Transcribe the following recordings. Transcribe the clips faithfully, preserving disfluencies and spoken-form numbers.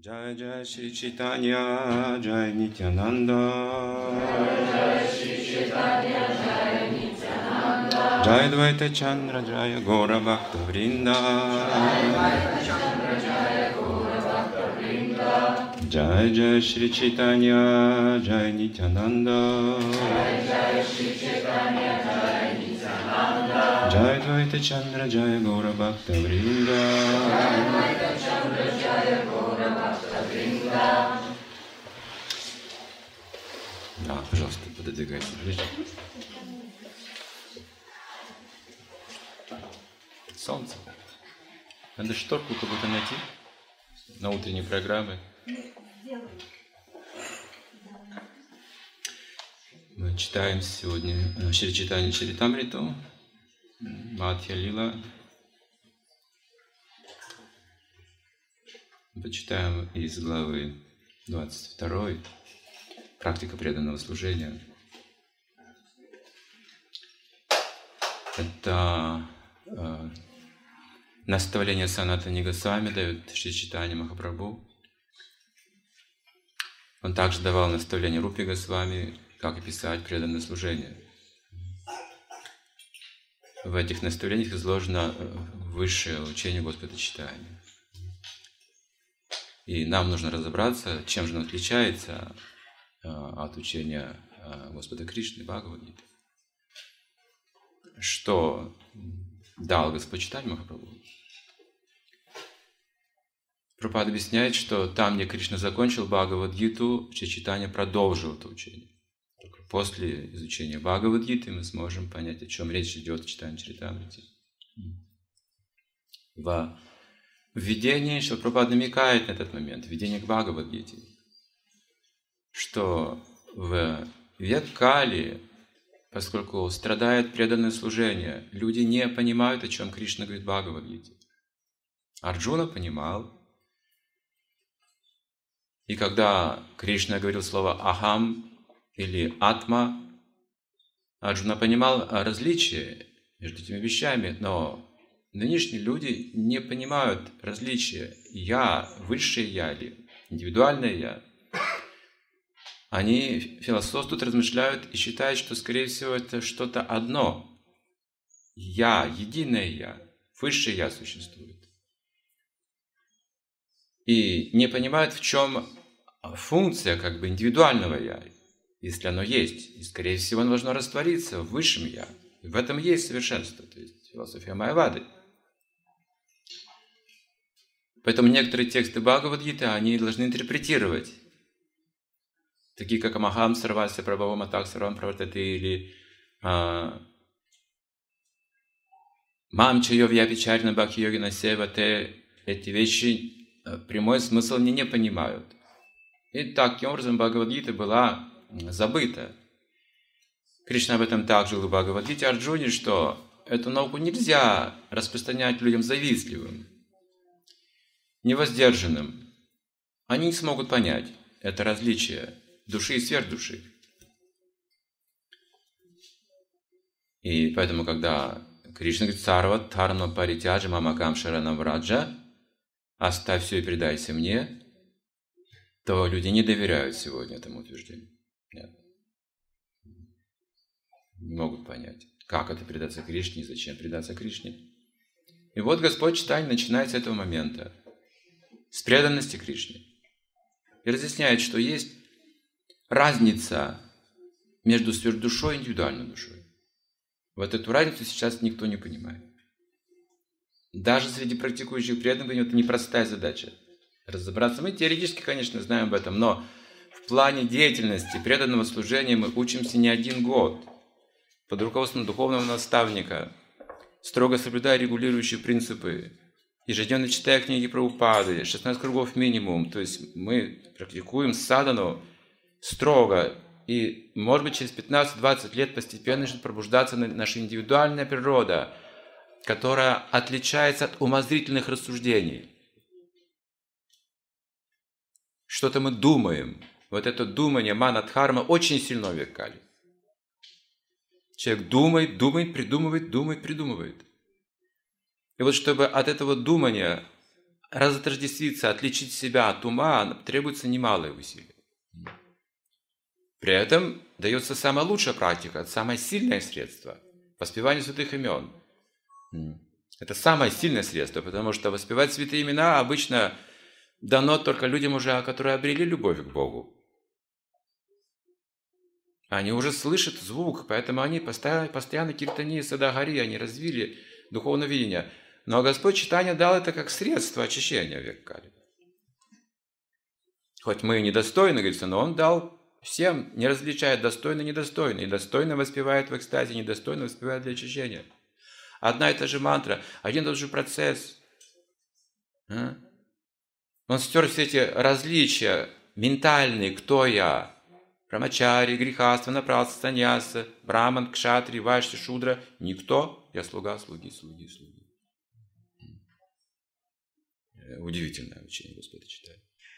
Jai Jai Shri Chaitanya Jai Nityananda Jai Shri Chaitanya Jai Nityananda Jai Dvaita Chandra Jai Gaura Bhakta Vrinda Jai Jai Shri Chaitanya Jai Nityananda Jai Jai Shri Chaitanya Jai Nityananda Jai Dvaita Chandra Jai Gaura Bhakta Vrinda Jai Dvaita Chandra Jai Gaura Bhakta Vrinda. Да, пожалуйста, пододвигайте ближе. Солнце. Надо шторку какую-то найти на утренней программе. Мы читаем сегодня Шри Чайтанья Чаритамриту, Мадхья Лила. Почитаем из главы двадцать второй «Практика преданного служения». Это э, наставление Санатани Госвами дает Шри Чайтанья Махапрабху. Он также давал наставление Рупи Госвами, как описать преданное служение. В этих наставлениях изложено высшее учение Господа Чайтаньи. И нам нужно разобраться, чем же оно отличается от учения Господа Кришны, Бхагавад-гиты. Что дал Господь Чайтанья Махапрабху? Прабхупада объясняет, что там, где Кришна закончил Бхагавад-гиту, Шри Чайтанья продолжил это учение. Только после изучения Бхагавад-гиты мы сможем понять, о чем речь идет в Чайтанья Чаритамрите. В введении Шрила Прабхупада намекает на этот момент, введение к Бхагавад-гите, что в век Кали, поскольку страдает преданное служение, люди не понимают, о чем Кришна говорит в Бхагавад-гите. Арджуна понимал. И когда Кришна говорил слово «ахам» или «атма», Арджуна понимал различие между этими вещами, но нынешние люди не понимают различия «я», «высшее я» или «индивидуальное я». Они философствуют, размышляют и считают, что, скорее всего, это что-то одно. «Я», единое «я», высшее «я» существует. И не понимают, в чем функция как бы индивидуального «я», если оно есть. И, скорее всего, оно должно раствориться в высшем «я». И в этом есть совершенство, то есть философия Майявады. Поэтому некоторые тексты Бхагавад-гиты, они должны интерпретировать. Такие как «Амахам сарвася прабхавам атак сарвам правартате» или «Мам чайо вьяпичарина бхакти йогина севате». Эти вещи прямой смысл они не понимают. И таким образом Бхагавад-гита была забыта. Кришна об этом также говорил в Бхагавад-гите Арджуне, что эту науку нельзя распространять людям завистливым, невоздержанным. Они не смогут понять это различие души и сверхдуши. И поэтому, когда Кришна говорит «Сарва дхарма паритяджа мамакам шаранам враджа», «Оставь все и предайся мне», то люди не доверяют сегодня этому утверждению. Нет. Не могут понять, как это предаться Кришне и зачем предаться Кришне. И вот Господь Чайтанья начинает с этого момента, с преданности Кришне. И разъясняет, что есть разница между сверхдушой и индивидуальной душой. Вот эту разницу сейчас никто не понимает. Даже среди практикующих преданных это непростая задача. Разобраться. Мы теоретически, конечно, знаем об этом, но в плане деятельности, преданного служения мы учимся не один год. Под руководством духовного наставника, строго соблюдая регулирующие принципы, ежедневно читая книги Прабхупады, шестнадцать кругов минимум. То есть мы практикуем садану строго. И, может быть, через пятнадцать-двадцать лет постепенно начнет пробуждаться наша индивидуальная природа, которая отличается от умозрительных рассуждений. Что-то мы думаем. Вот это думание, мана-дхарма, очень сильно в век Кали. Человек думает, думает, придумывает, думает, придумывает. И вот чтобы от этого думания разотождествиться, отличить себя от ума, требуется немалое усилие. При этом дается самая лучшая практика, самое сильное средство – воспевание святых имен. Это самое сильное средство, потому что воспевать святые имена обычно дано только людям, уже, которые обрели любовь к Богу. Они уже слышат звук, поэтому они постоянно, постоянно киртани, садагари, они развили духовное видение. Но Господь читание дал это как средство очищения в век Кали. Хоть мы и недостойны, говорится, но Он дал всем, не различает достойно и недостойно. И достойно воспевает в экстазе, недостойно воспевает для очищения. Одна и та же мантра, один и тот же процесс. А? Он стер все эти различия ментальные, кто я, Брамачари, грехаства, напрасно, саньяса, браман, кшатри, вайши, шудра, никто, я слуга, слуги, слуги, слуги. Удивительное учение Господа читает.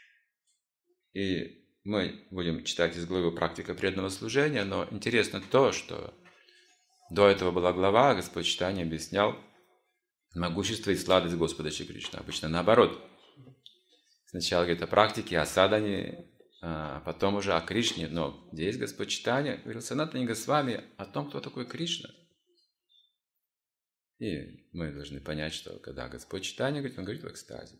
И мы будем читать из главы «Практика преданного служения», но интересно то, что до этого была глава, Господь читание объяснял могущество и сладость Господа Шри Кришны. Обычно наоборот. Сначала говорит о практике, о садхане, а потом уже о Кришне. Но здесь Господь читание говорил Санатани Госвами о том, кто такой Кришна. И мы должны понять, что когда Господь читание говорит, Он говорит в экстазе.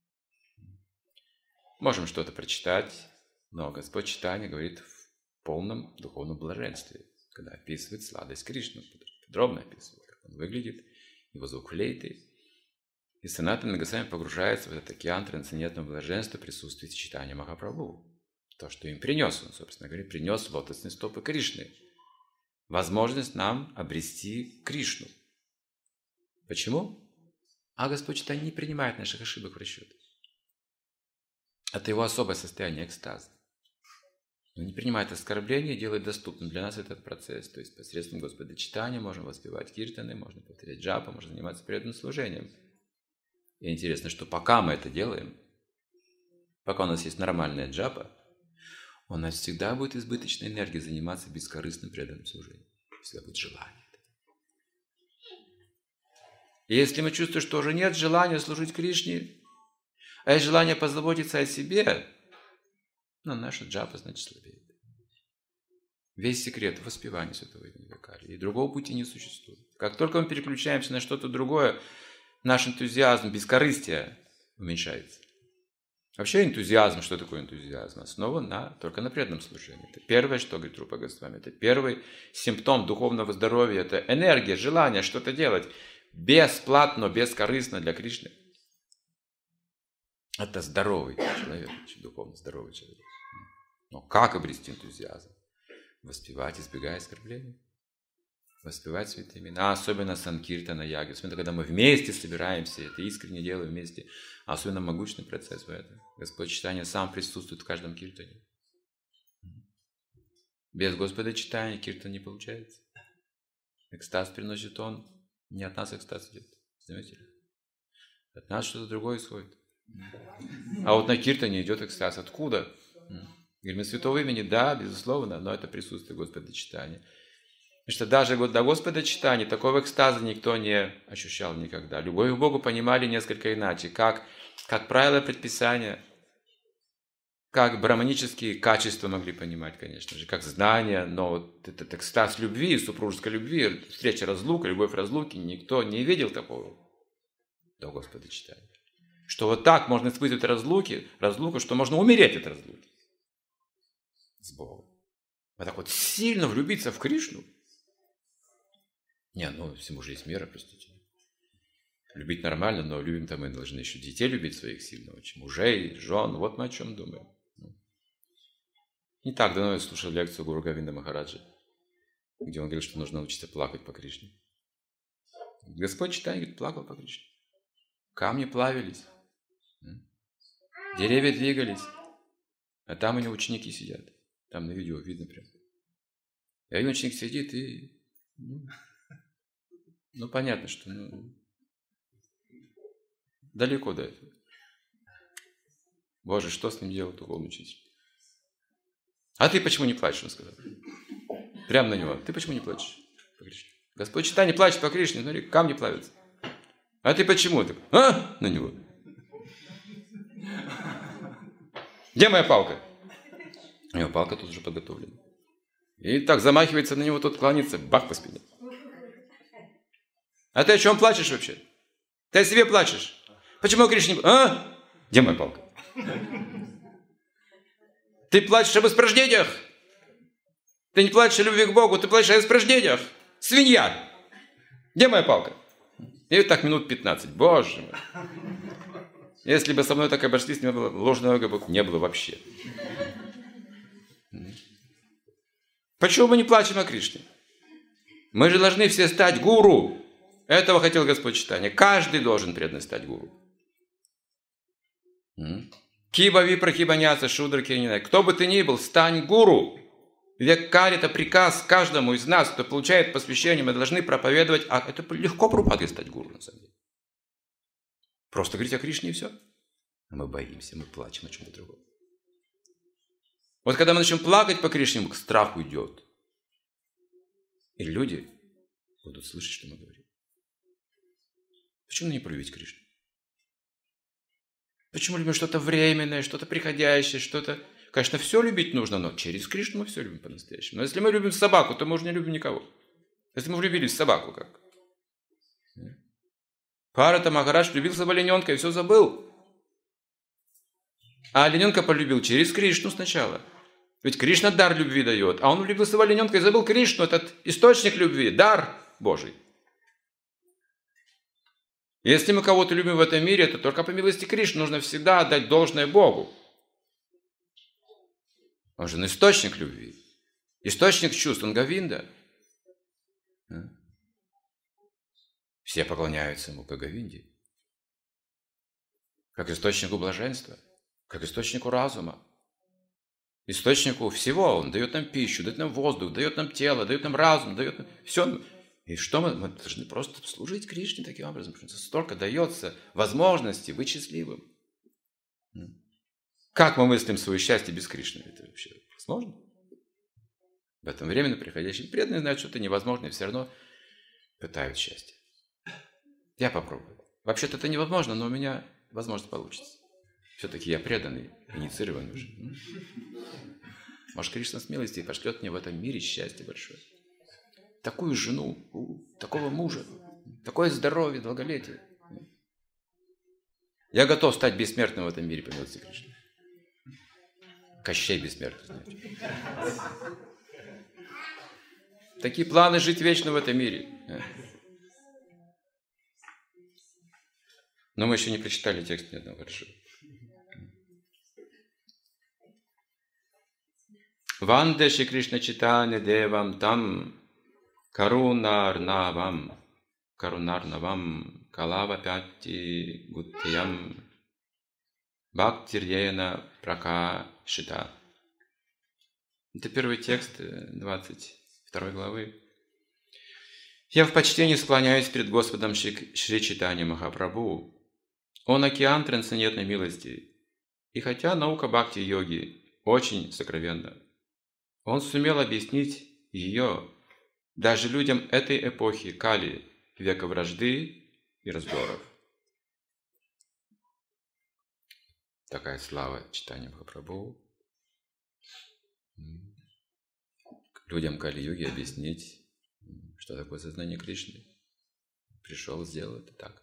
Можем что-то прочитать, но Господь читание говорит в полном духовном блаженстве, когда описывает сладость Кришны, подробно описывает, как он выглядит, его звук флейты. И Санатана Госвами погружается в этот океан трансцендентного блаженства присутствия читания Махапрабху. То, что им принес он, собственно говоря, принес лотосные стопы Кришны. Возможность нам обрести Кришну. Почему? А Господь читание не принимает наших ошибок в расчет. Это его особое состояние экстаза. Он не принимает оскорбления и делает доступным для нас этот процесс. То есть посредством Господа читания можем воспевать киртаны, можно повторять джапа, можно заниматься преданным служением. И интересно, что пока мы это делаем, пока у нас есть нормальная джапа, у нас всегда будет избыточная энергия заниматься бескорыстным преданным служением. Всегда будет желание. И если мы чувствуем, что уже нет желания служить Кришне, а есть желание позаботиться о себе, но наша джапа, значит, слабеет. Весь секрет в воспевании святого имени Кали. И другого пути не существует. Как только мы переключаемся на что-то другое, наш энтузиазм, бескорыстие уменьшается. Вообще энтузиазм, что такое энтузиазм? Основан на, только на преданном служении. Это первое, что говорит Рупа Госвами. Это первый симптом духовного здоровья. Это энергия, желание что-то делать бесплатно, бескорыстно для Кришны. Это здоровый человек, духовно здоровый человек. Но как обрести энтузиазм? Воспевать, избегая оскорблений. Воспевать святые имена, особенно санкиртана яги. Особенно, когда мы вместе собираемся, это искренне делаем вместе. Особенно могучный процесс в этом. Господь читания сам присутствует в каждом киртане. Без Господа читания киртан не получается. Экстаз приносит Он. Не от нас экстаз идет. Знаете? От нас что-то другое исходит. А вот на киртане идет экстаз. Откуда? Говорим, святого имени, да, безусловно, но это присутствие Господа читания. Потому что даже до Господа читания такого экстаза никто не ощущал никогда. Любовь к Богу понимали несколько иначе. Как, как правило, предписания, как браманические качества могли понимать, конечно же, как знания, но вот этот экстаз любви, супружеской любви, встреча разлука, любовь разлуки, никто не видел такого до Господа читания. Что вот так можно испытывать разлуки, разлуку, что можно умереть от разлуки с Богом. Вот так вот сильно влюбиться в Кришну. Не, ну всему же есть мера, простите. Любить нормально, но любим-то мы должны еще детей любить своих сильно очень. Мужей, жен, вот мы о чем думаем. Не так давно я слушал лекцию Гуру Говинда Махараджи, где он говорил, что нужно научиться плакать по Кришне. Господь читает, говорит, плакал по Кришне. Камни плавились. Деревья двигались, а там у него ученики сидят. Там на видео видно прям. И один ученик сидит и... Ну, ну понятно, что ну, далеко до этого. Боже, что с ним делать духовный учитель? А ты почему не плачешь, он сказал. Прямо на него. Ты почему не плачешь? Господь читай, не плачет по Кришне, смотри, камни плавятся. А ты почему? Так, а? На него. Где моя палка? У него палка тут уже подготовлена. И так замахивается на него, тот кланяется, бах по спине. А ты о чем плачешь вообще? Ты о себе плачешь. Почему Кришна не... А? Где моя палка? Ты плачешь об испражнениях. Ты не плачешь о любви к Богу, ты плачешь о испражнениях. Свинья. Где моя палка? И вот так минут пятнадцать. Боже мой. Если бы со мной так обошлись, не было ложного эго, не было вообще. Почему мы не плачем о Кришне? Мы же должны все стать гуру. Этого хотел Господь Чайтанья. Каждый должен преданно стать гуру. Киба випра кибаняца шудра кенинай. Кто бы ты ни был, стань гуру. Веккарь — это приказ каждому из нас, кто получает посвящение, мы должны проповедовать. А это легко Прабхупаде стать гуру, на самом деле. Просто говорить о Кришне и все. А мы боимся, мы плачем о чем-то другом. Вот когда мы начнем плакать по Кришне, страх уйдет. И люди будут слышать, что мы говорим. Почему не проявить Кришну? Почему любим что-то временное, что-то приходящее, что-то... Конечно, все любить нужно, но через Кришну мы все любим по-настоящему. Но если мы любим собаку, то мы уже не любим никого. Если мы влюбились в собаку, как? Парата Махарадж влюбился в олененка и все забыл. А олененка полюбил через Кришну сначала. Ведь Кришна дар любви дает. А он влюбился в олененка и забыл Кришну. Этот источник любви, дар Божий. Если мы кого-то любим в этом мире, то только по милости Кришны нужно всегда отдать должное Богу. Он же источник любви. Источник чувств. Он Говинда. Все поклоняются ему, как Говинде. Как источнику блаженства. Как источнику разума. Источнику всего. Он дает нам пищу, дает нам воздух, дает нам тело, дает нам разум, дает нам все. И что мы? Мы должны просто служить Кришне таким образом. Потому что столько дается возможностей быть счастливым. Как мы мыслим свое счастье без Кришны? Это вообще возможно? В этом временно приходящие преданные знают, что это невозможно, и все равно пытают счастье. Я попробую. Вообще-то это невозможно, но у меня, возможно, получится. Все-таки я преданный, инициированный уже. Может, Кришна с милости пошлет мне в этом мире счастье большое. Такую жену, такого мужа, такое здоровье, долголетие. Я готов стать бессмертным в этом мире по милости Кришны. Кощей бессмертный, знаете. Такие планы жить вечно в этом мире. Но мы еще не прочитали текст ни одного хорошего. Ванде Шри Кришна Чайтанья Девам Там Карунарнавам Карунарнавам Калавапятти Гуттиям Бхактирьена Пракашита. Это первый текст двадцать второй главы. Я в почтении склоняюсь перед Господом Шри, Шри Чайтанья Махапрабху. Он океан трансцендентной милости. И хотя наука бхакти-йоги очень сокровенна, он сумел объяснить ее даже людям этой эпохи Кали, века вражды и раздоров. Такая слава Чайтанья Махапрабху. Людям Кали-юги объяснить, что такое сознание Кришны. Пришел, сделал это так.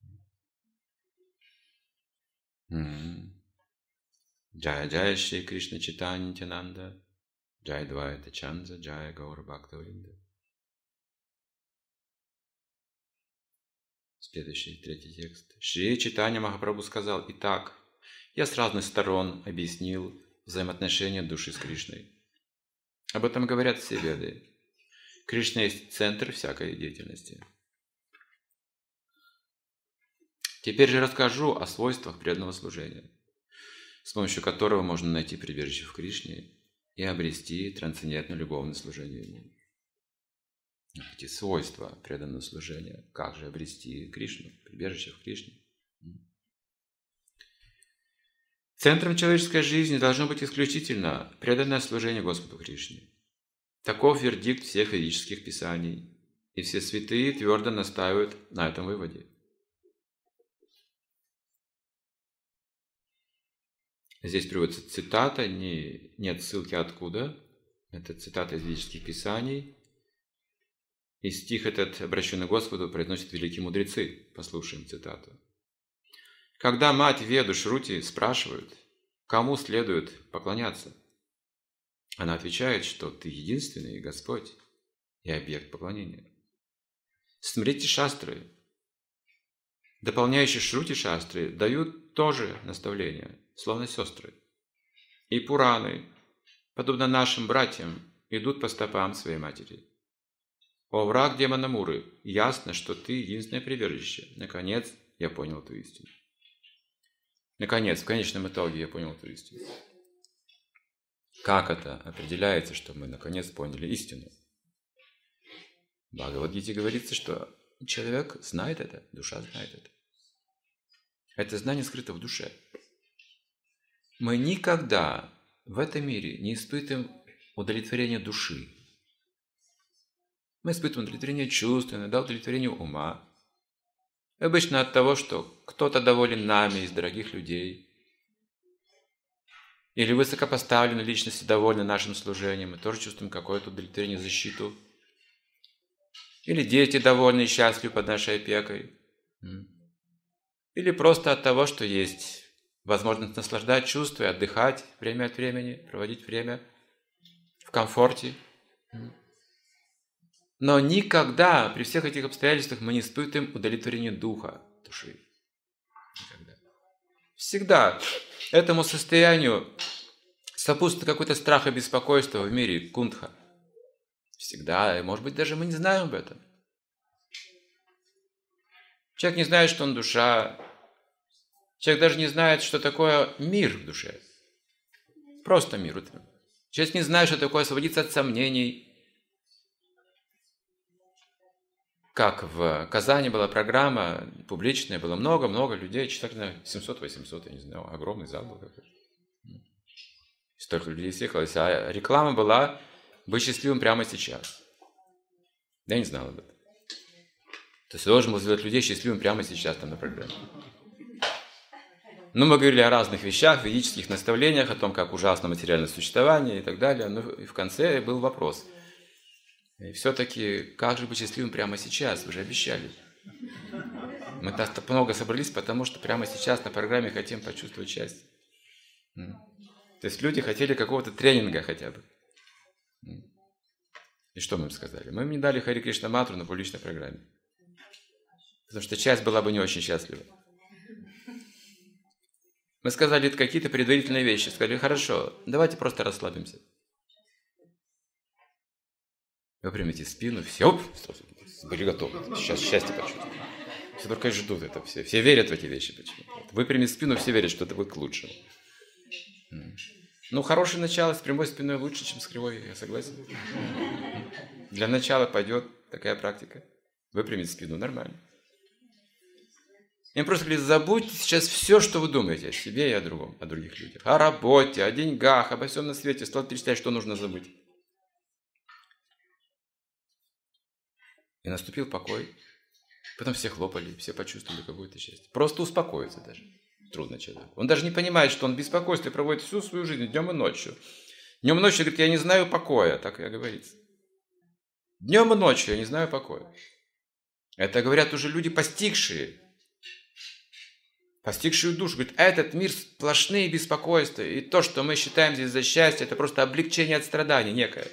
Джая Джая Шри Кришна Чайтанья Нитянанда, Джай Двайта Чандра, Джай Гаура Бхактавринда. Следующий, третий текст. Шри Чайтанья Махапрабху сказал: «Итак, я с разных сторон объяснил взаимоотношения души с Кришной. Об этом говорят все веды. Кришна есть центр всякой деятельности. Теперь же расскажу о свойствах преданного служения, с помощью которого можно найти прибежище в Кришне и обрести трансцендентное любовное служение ему». Эти свойства преданного служения. Как же обрести Кришну, прибежище в Кришне? Центром человеческой жизни должно быть исключительно преданное служение Господу Кришне. Таков вердикт всех ведических писаний, и все святые твердо настаивают на этом выводе. Здесь приводится цитата, не, нет ссылки откуда. Это цитата из ведических писаний. И стих этот, обращенный к Господу, произносят великие мудрецы. Послушаем цитату. Когда мать Веду Шрути спрашивают, кому следует поклоняться, она отвечает, что ты единственный Господь и объект поклонения. Смотрите шастры, дополняющие Шрути шастры, дают тоже наставления, словно сестры. И Пураны, подобно нашим братьям, идут по стопам своей матери. О враг демона Муры, ясно, что ты единственное прибежище. Наконец, я понял эту истину. Наконец, в конечном итоге я понял эту истину. Как это определяется, что мы наконец поняли истину? В Бхагавад-гите говорится, что человек знает это, душа знает это. Это знание скрыто в душе. Мы никогда в этом мире не испытываем удовлетворение души. Мы испытываем удовлетворение чувственное, да, удовлетворение ума. Обычно от того, что кто-то доволен нами из дорогих людей, или высокопоставленные личности довольны нашим служением, мы тоже чувствуем какое-то удовлетворение, защиту. Или дети довольны и счастливы под нашей опекой. Или просто от того, что есть возможность наслаждать чувства и отдыхать время от времени, проводить время в комфорте. Но никогда при всех этих обстоятельствах мы не испытываем удовлетворение духа, души. Никогда. Всегда этому состоянию сопутствует какой-то страх и беспокойство в мире кунтха. Всегда, и может быть даже мы не знаем об этом. Человек не знает, что он душа. Человек даже не знает, что такое мир в душе. Просто мир. Человек не знает, что такое освободиться от сомнений. Как в Казани была программа публичная, было много-много людей, читали семьсот-восемьсот, я не знаю, огромный зал был какой-то. Столько людей съехалось, а реклама была «Быть счастливым прямо сейчас». Я не знал об этом. То есть я должен был сделать людей счастливым прямо сейчас там на программе. Ну, мы говорили о разных вещах, ведических наставлениях, о том, как ужасно материальное существование и так далее. Но и в конце был вопрос. И все-таки, как же быть счастливым прямо сейчас? Вы же обещали. Мы так много собрались, потому что прямо сейчас на программе хотим почувствовать счастье. То есть люди хотели какого-то тренинга хотя бы. И что мы им сказали? Мы им не дали Хари Кришна мантру на публичной программе. Потому что часть была бы не очень счастлива. Мы сказали какие-то предварительные вещи. Сказали, хорошо, давайте просто расслабимся. Выпрямите спину, все, оп, были готовы. Сейчас счастье почувствуют. Все только ждут это все. Все верят в эти вещи почему-то. Выпрямить спину, все верят, что это будет к лучшему. Ну, хорошее начало с прямой спиной лучше, чем с кривой, я согласен. Для начала пойдет такая практика. Выпрямить спину, нормально. Им просто говорят, забудьте сейчас все, что вы думаете о себе и о другом, о других людях. О работе, о деньгах, обо всем на свете. Стал перечислять, что нужно забыть. И наступил покой. Потом все хлопали, все почувствовали какое-то счастье. Просто успокоиться даже. Трудно человеку. Он даже не понимает, что он в беспокойстве проводит всю свою жизнь, днем и ночью. Днем и ночью говорит, я не знаю покоя, так и говорится. Днем и ночью я не знаю покоя. Это говорят уже люди, постигшие. Постигшие душу. Говорит, этот мир сплошные беспокойства. И то, что мы считаем здесь за счастье, это просто облегчение от страданий некое.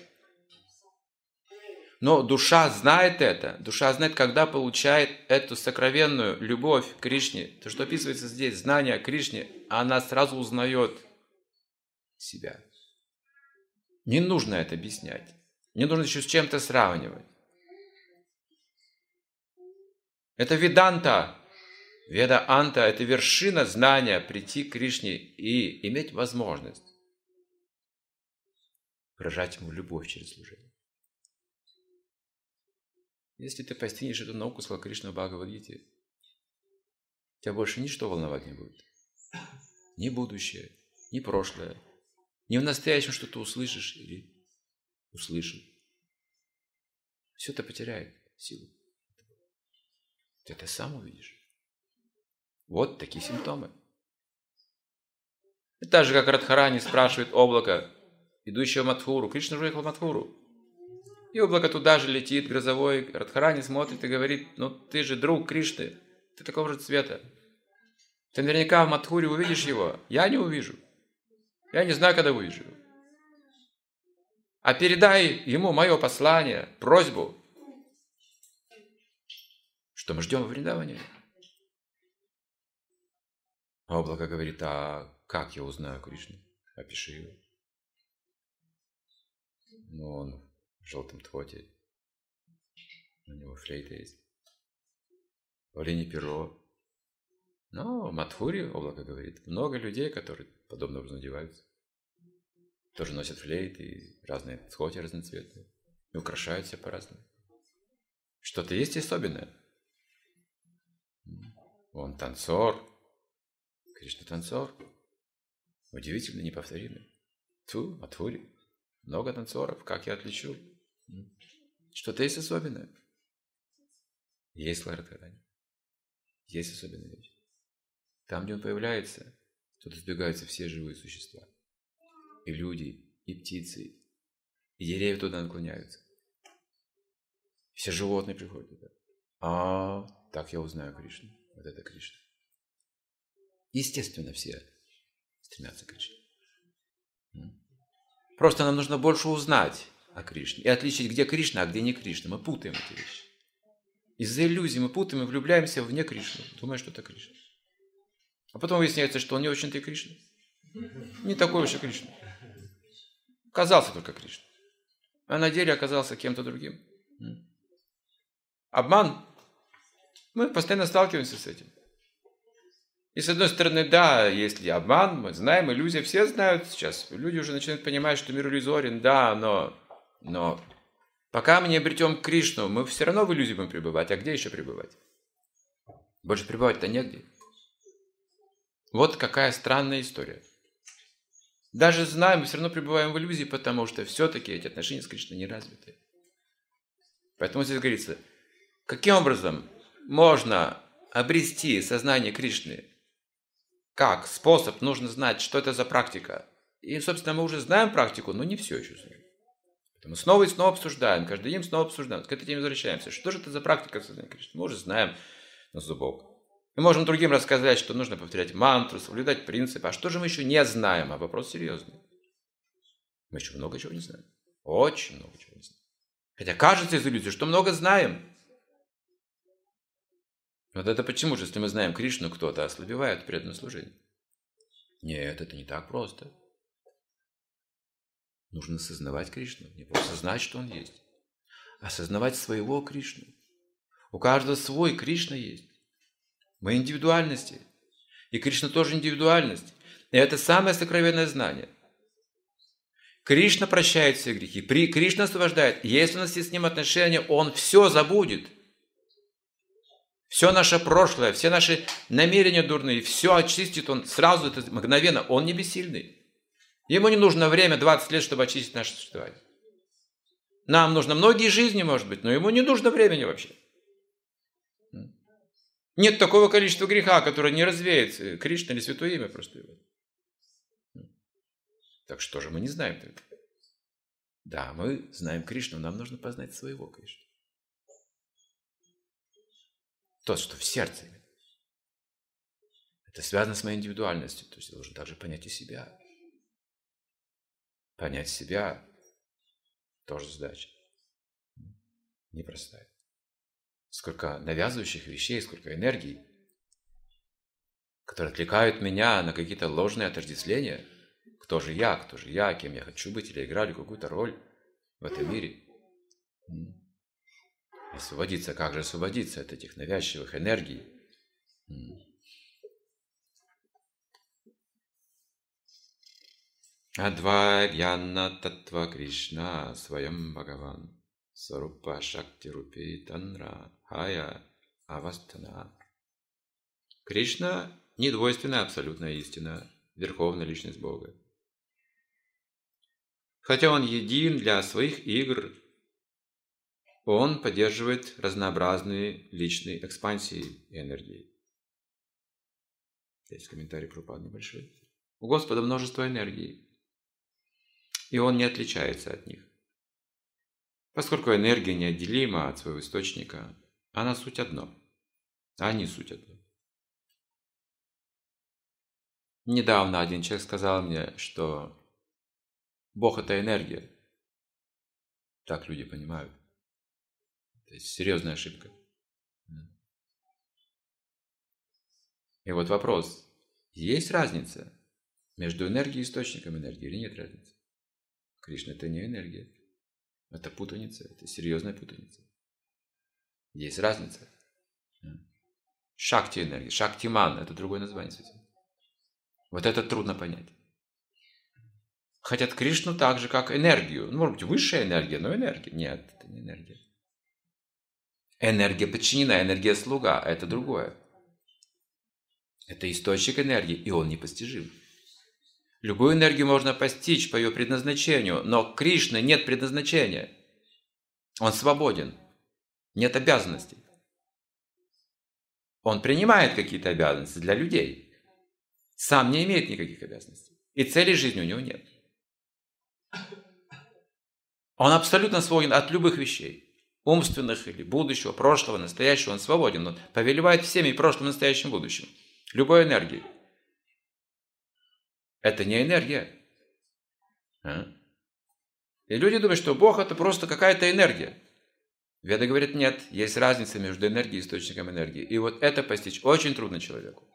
Но душа знает это. Душа знает, когда получает эту сокровенную любовь к Кришне. То, что описывается здесь, знание о Кришне, она сразу узнает себя. Не нужно это объяснять. Не нужно еще с чем-то сравнивать. Это веданта. Веда-анта – это вершина знания, прийти к Кришне и иметь возможность выражать ему любовь через служение. Если ты постигнешь эту науку, сказал Кришна в Бхагавад-гите, тебя больше ничто волновать не будет. Ни будущее, ни прошлое, ни в настоящем, что ты услышишь или услышишь. Все это потеряет силу. Ты это сам увидишь. Вот такие симптомы. И так же, как Радхарани спрашивает облако, идущее в Мадхуру. Кришна уже ехал в Мадхуру. И облако туда же летит, грозовой. Радхарани смотрит и говорит, ну ты же друг Кришны, ты такого же цвета. Ты наверняка в Мадхуре увидишь его. Я не увижу. Я не знаю, когда увижу его. А передай ему мое послание, просьбу, что мы ждем во Вриндаване. А облако говорит, а как я узнаю Кришну? Опиши его. Ну, он в желтом тхоте. У него флейта есть. Олени перо. Но в Мадхуре, облако говорит, много людей, которые подобно образом одеваются. Тоже носят флейты и разные тхоти разноцветные. И украшаются по-разному. Что-то есть особенное. Он танцор. Кришна танцор. Удивительно, неповторимый. Тьфу, Мадхури. Много танцоров. Как я отличу? Что-то есть особенное. Есть Радхарани. Есть особенная вещь. Там, где он появляется, тут избегаются все живые существа. И люди, и птицы, и деревья туда наклоняются. Все животные приходят туда. А, так я узнаю Кришну. Вот это Кришна. Естественно, все стремятся к Кришне. Просто нам нужно больше узнать о Кришне и отличить, где Кришна, а где не Кришна. Мы путаем эти вещи. Из-за иллюзий мы путаем и влюбляемся в не Кришну, думая, что это Кришна. А потом выясняется, что он не очень-то и Кришна. Не такой уж и Кришна. Казался только Кришна. А на деле оказался кем-то другим. Обман. Мы постоянно сталкиваемся с этим. И с одной стороны, да, если обман, мы знаем, иллюзия, все знают сейчас. Люди уже начинают понимать, что мир иллюзорен, да, но, но пока мы не обретем Кришну, мы все равно в иллюзии будем пребывать. А где еще пребывать? Больше пребывать-то негде. Вот какая странная история. Даже знаем, мы все равно пребываем в иллюзии, потому что все-таки эти отношения с Кришной не развиты. Поэтому здесь говорится, каким образом можно обрести сознание Кришны? Как? Способ, нужно знать, что это за практика. И, собственно, мы уже знаем практику, но не все еще знаем. Поэтому снова и снова обсуждаем, каждый день снова обсуждаем, к этой теме возвращаемся. Что же это за практика сознания Кришны? Мы уже знаем на зубок. Мы можем другим рассказать, что нужно повторять мантру, соблюдать принципы. А что же мы еще не знаем? А вопрос серьезный. Мы еще много чего не знаем. Очень много чего не знаем. Хотя кажется из иллюзии, что много знаем. Вот это почему же, если мы знаем Кришну, кто-то ослабевает в преданном служении? Нет, это не так просто. Нужно осознавать Кришну, не просто знать, что он есть. Осознавать своего Кришну. У каждого свой Кришна есть. Мы индивидуальности. И Кришна тоже индивидуальность. И это самое сокровенное знание. Кришна прощает все грехи. Кришна освобождает. Если у нас есть с ним отношения, он все забудет. Все наше прошлое, все наши намерения дурные, все очистит он сразу, это мгновенно. Он не бессильный. Ему не нужно время, двадцать лет, чтобы очистить наше существование. Нам нужно многие жизни, может быть, но ему не нужно времени вообще. Нет такого количества греха, которое не развеет Кришна или Святое Имя просто его. Так что же мы не знаем только? Да, мы знаем Кришну, нам нужно познать своего Кришну. То, что в сердце. Это связано с моей индивидуальностью. То есть я должен также понять и себя. Понять себя тоже задача. Непростая. Сколько навязывающих вещей, сколько энергий, которые отвлекают меня на какие-то ложные отождествления. Кто же я, кто же я, кем я хочу быть, или играли какую-то роль в этом мире. Освободиться, как же освободиться от этих навязчивых энергий? Адвайрьяна татва Кришна своям Бхагаван Сарупа Шакти Рупи Танра Хая Авастана. Кришна – недвойственная абсолютная истина, верховная личность Бога. Хотя Он един для своих игр, Он поддерживает разнообразные личные экспансии и энергии. Здесь комментарий Прабхупады небольшой. У Господа множество энергий, и Он не отличается от них. Поскольку энергия неотделима от своего источника, она суть одно, а они суть одно. Недавно один человек сказал мне, что Бог – это энергия. Так люди понимают. Это серьезная ошибка. И вот вопрос. Есть разница между энергией и источником энергии или нет разницы? Кришна – это не энергия. Это путаница, это серьезная путаница. Есть разница. Шакти энергия, шактиман – это другое название совсем. Вот это трудно понять. Хотят Кришну так же, как энергию. Ну, может быть, высшая энергия, но энергия. Нет, это не энергия. Энергия подчинена, энергия слуга – это другое. Это источник энергии, и он непостижим. Любую энергию можно постичь по ее предназначению, но Кришны нет предназначения. Он свободен, нет обязанностей. Он принимает какие-то обязанности для людей. Сам не имеет никаких обязанностей. И цели жизни у него нет. Он абсолютно свободен от любых вещей. Умственных или будущего, прошлого, настоящего. Он свободен. Он повелевает всеми прошлым, настоящим, будущим. Любой энергией. Это не энергия. А? И люди думают, что Бог это просто какая-то энергия. Веда говорит, нет, есть разница между энергией и источником энергии. И вот это постичь очень трудно человеку.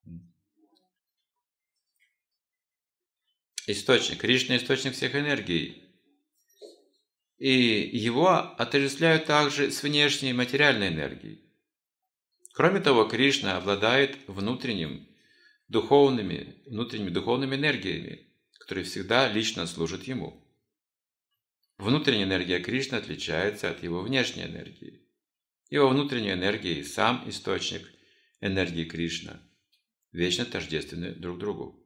Источник. Кришна – источник всех энергий. И его отождествляют также с внешней материальной энергией. Кроме того, Кришна обладает внутренним, духовными, внутренними духовными энергиями, которые всегда лично служат ему. Внутренняя энергия Кришны отличается от его внешней энергии. Его внутренняя энергия и сам источник энергии Кришна вечно тождественны друг другу.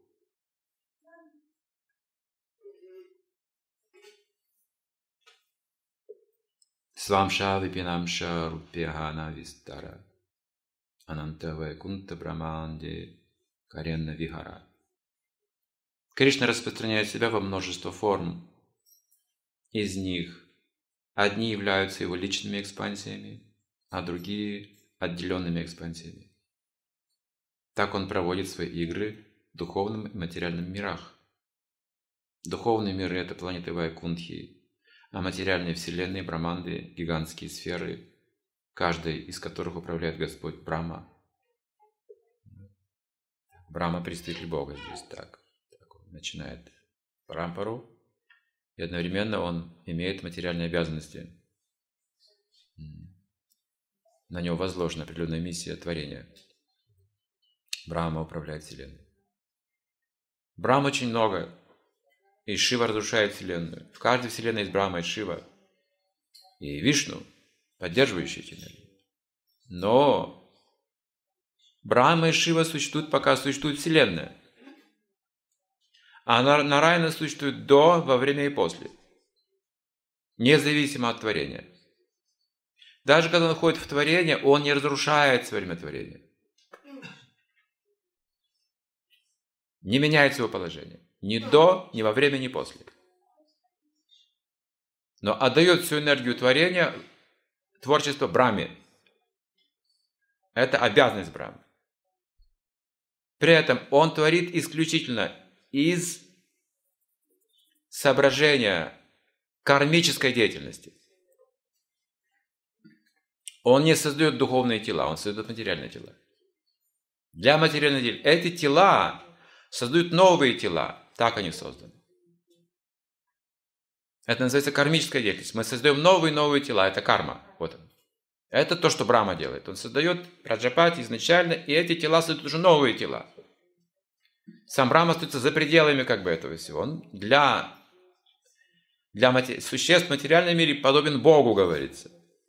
Свамша випинамша рупьяхана вистара ананта вайкунта браманде каренна вихара. Кришна распространяет себя во множество форм. Из них одни являются его личными экспансиями, а другие – отделенными экспансиями. Так он проводит свои игры в духовном и материальном мирах. Духовные миры – это планеты Вайкунтхи, а материальные вселенные – Браманды, гигантские сферы, каждой из которых управляет Господь Брахма. Брахма – представитель Бога здесь так. так он начинает парампару, и одновременно он имеет материальные обязанности. На него возложена определенная миссия творения. Брахма управляет Вселенной. Брахм очень много, и Шива разрушает Вселенную. В каждой Вселенной есть Брахма и Шива, и Вишну, поддерживающие эти энергии. Но Брахма и Шива существуют, пока существует Вселенная. А Нараяна существует до, во время и после. Независимо от творения. Даже когда он входит в творение, он не разрушается во время творения. Не меняется его положение. Ни до, ни во время, ни после. Но отдает всю энергию творения, творчество Брахме. Это обязанность Брахмы. При этом он творит исключительно из соображения кармической деятельности. Он не создает духовные тела, он создает материальные тела. Для материальных дел эти тела создают новые тела, так они созданы. Это называется кармическая деятельность. Мы создаем новые-новые тела, это карма. Вот он. Это то, что Брахма делает. Он создает праджапати изначально, и эти тела создают уже новые тела. Сам Брахма остается за пределами как бы этого всего. Он для, для матери... существ в материальном мире подобен Богу, говорится.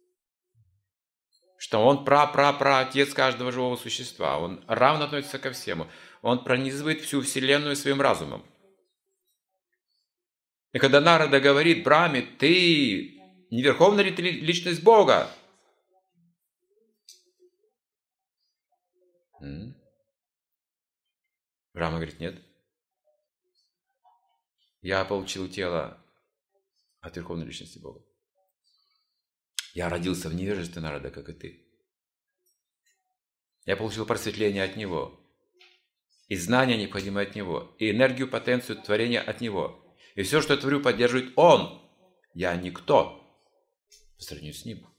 Что он пра-пра-пра-отец каждого живого существа. Он равно относится ко всему. Он пронизывает всю Вселенную своим разумом. И когда Нарада говорит Брахме, ты не верховная ли ты личность Бога? Брахма говорит, нет. Я получил тело от Верховной Личности Бога. Я родился в невежестве народа, как и ты. Я получил просветление от Него, и знания, необходимые от Него, и энергию, потенцию творения от Него. И все, что я творю, поддерживает Он. Я никто по сравнению с Ним.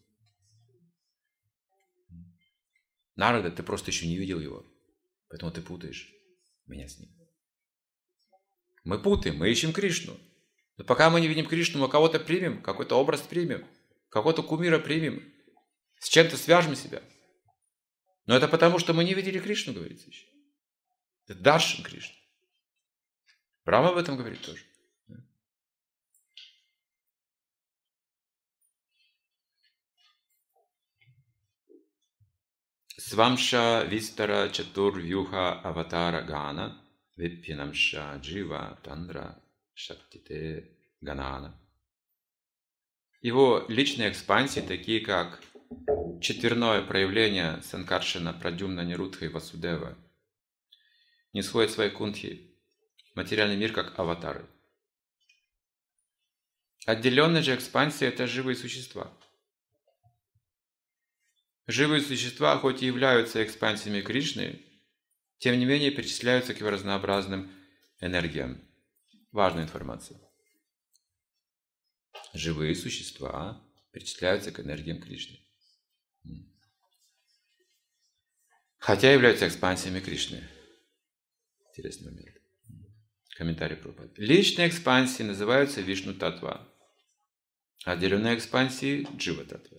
Народа, ты просто еще не видел Его, поэтому ты путаешь меня с Ним. Мы путаем, мы ищем Кришну. Но пока мы не видим Кришну, мы кого-то примем, какой-то образ примем, какого-то кумира примем, с чем-то свяжем себя. Но это потому, что мы не видели Кришну, говорится еще. Это даршан Кришны. Брахма об этом говорит тоже. Свамша вистара чатур вьюха аватара гана виппинамша джива тандра шактите ганана. Его личные экспансии, такие как четверное проявление Санкаршана, Прадюмна, Нирудха и Васудева, не сходят в своей кунтхи в материальный мир как аватары. Отделенные же экспансии – это живые существа. Живые существа, хоть и являются экспансиями Кришны, тем не менее причисляются к его разнообразным энергиям. Важная информация. Живые существа причисляются к энергиям Кришны, хотя являются экспансиями Кришны. Интересный момент. Комментарий Прабхупады. Личные экспансии называются Вишну Татва, отделенные экспансии Джива Татва.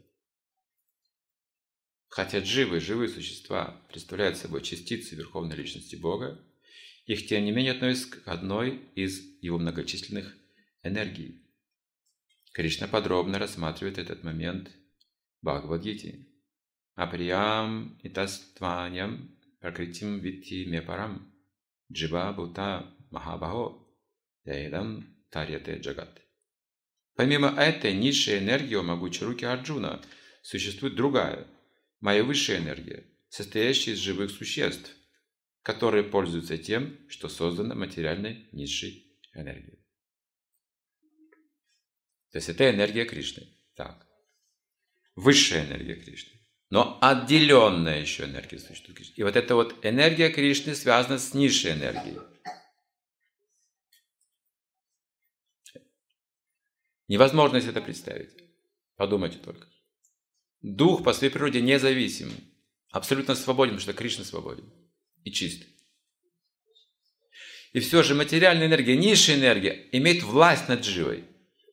Хотя дживы, живые существа, представляют собой частицы Верховной Личности Бога, их тем не менее относятся к одной из его многочисленных энергий. Кришна подробно рассматривает этот момент в Бхагавад-гите. Априям итастваням пракритим витти мепарам джива бута махабахо яидам тарьяте джагат. Помимо этой низшей энергии у могучей руки Арджуна существует другая, моя высшая энергия, состоящая из живых существ, которые пользуются тем, что создано материальной низшей энергией. То есть это энергия Кришны. Так. Высшая энергия Кришны. Но отделенная еще энергия существует Кришны. И вот эта вот энергия Кришны связана с низшей энергией. Невозможно себе это представить. Подумайте только. Дух по своей природе независим, абсолютно свободен, потому что Кришна свободен и чист. И все же материальная энергия, низшая энергия имеет власть над дживой.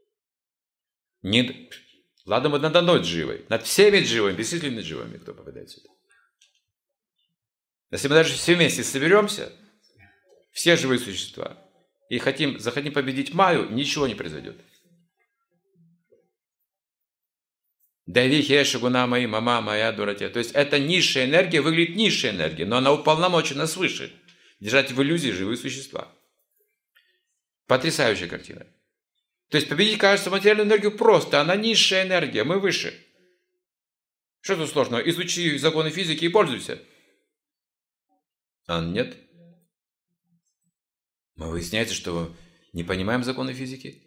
Не, ладно, мы над одной дживой, над всеми дживами, бесчисленными дживами, кто попадает сюда. Если мы даже все вместе соберемся, все живые существа, и хотим, захотим победить Майю, ничего не произойдет. Дави хеша гуна мои, мама моя дуратя. То есть эта низшая энергия выглядит низшей энергией, но она уполномочена свыше держать в иллюзии живые существа. Потрясающая картина. То есть победить, кажется, материальную энергию просто, она низшая энергия, мы выше. Что тут сложного? Изучи законы физики и пользуйся. А нет. Мы выясняется, что не понимаем законы физики.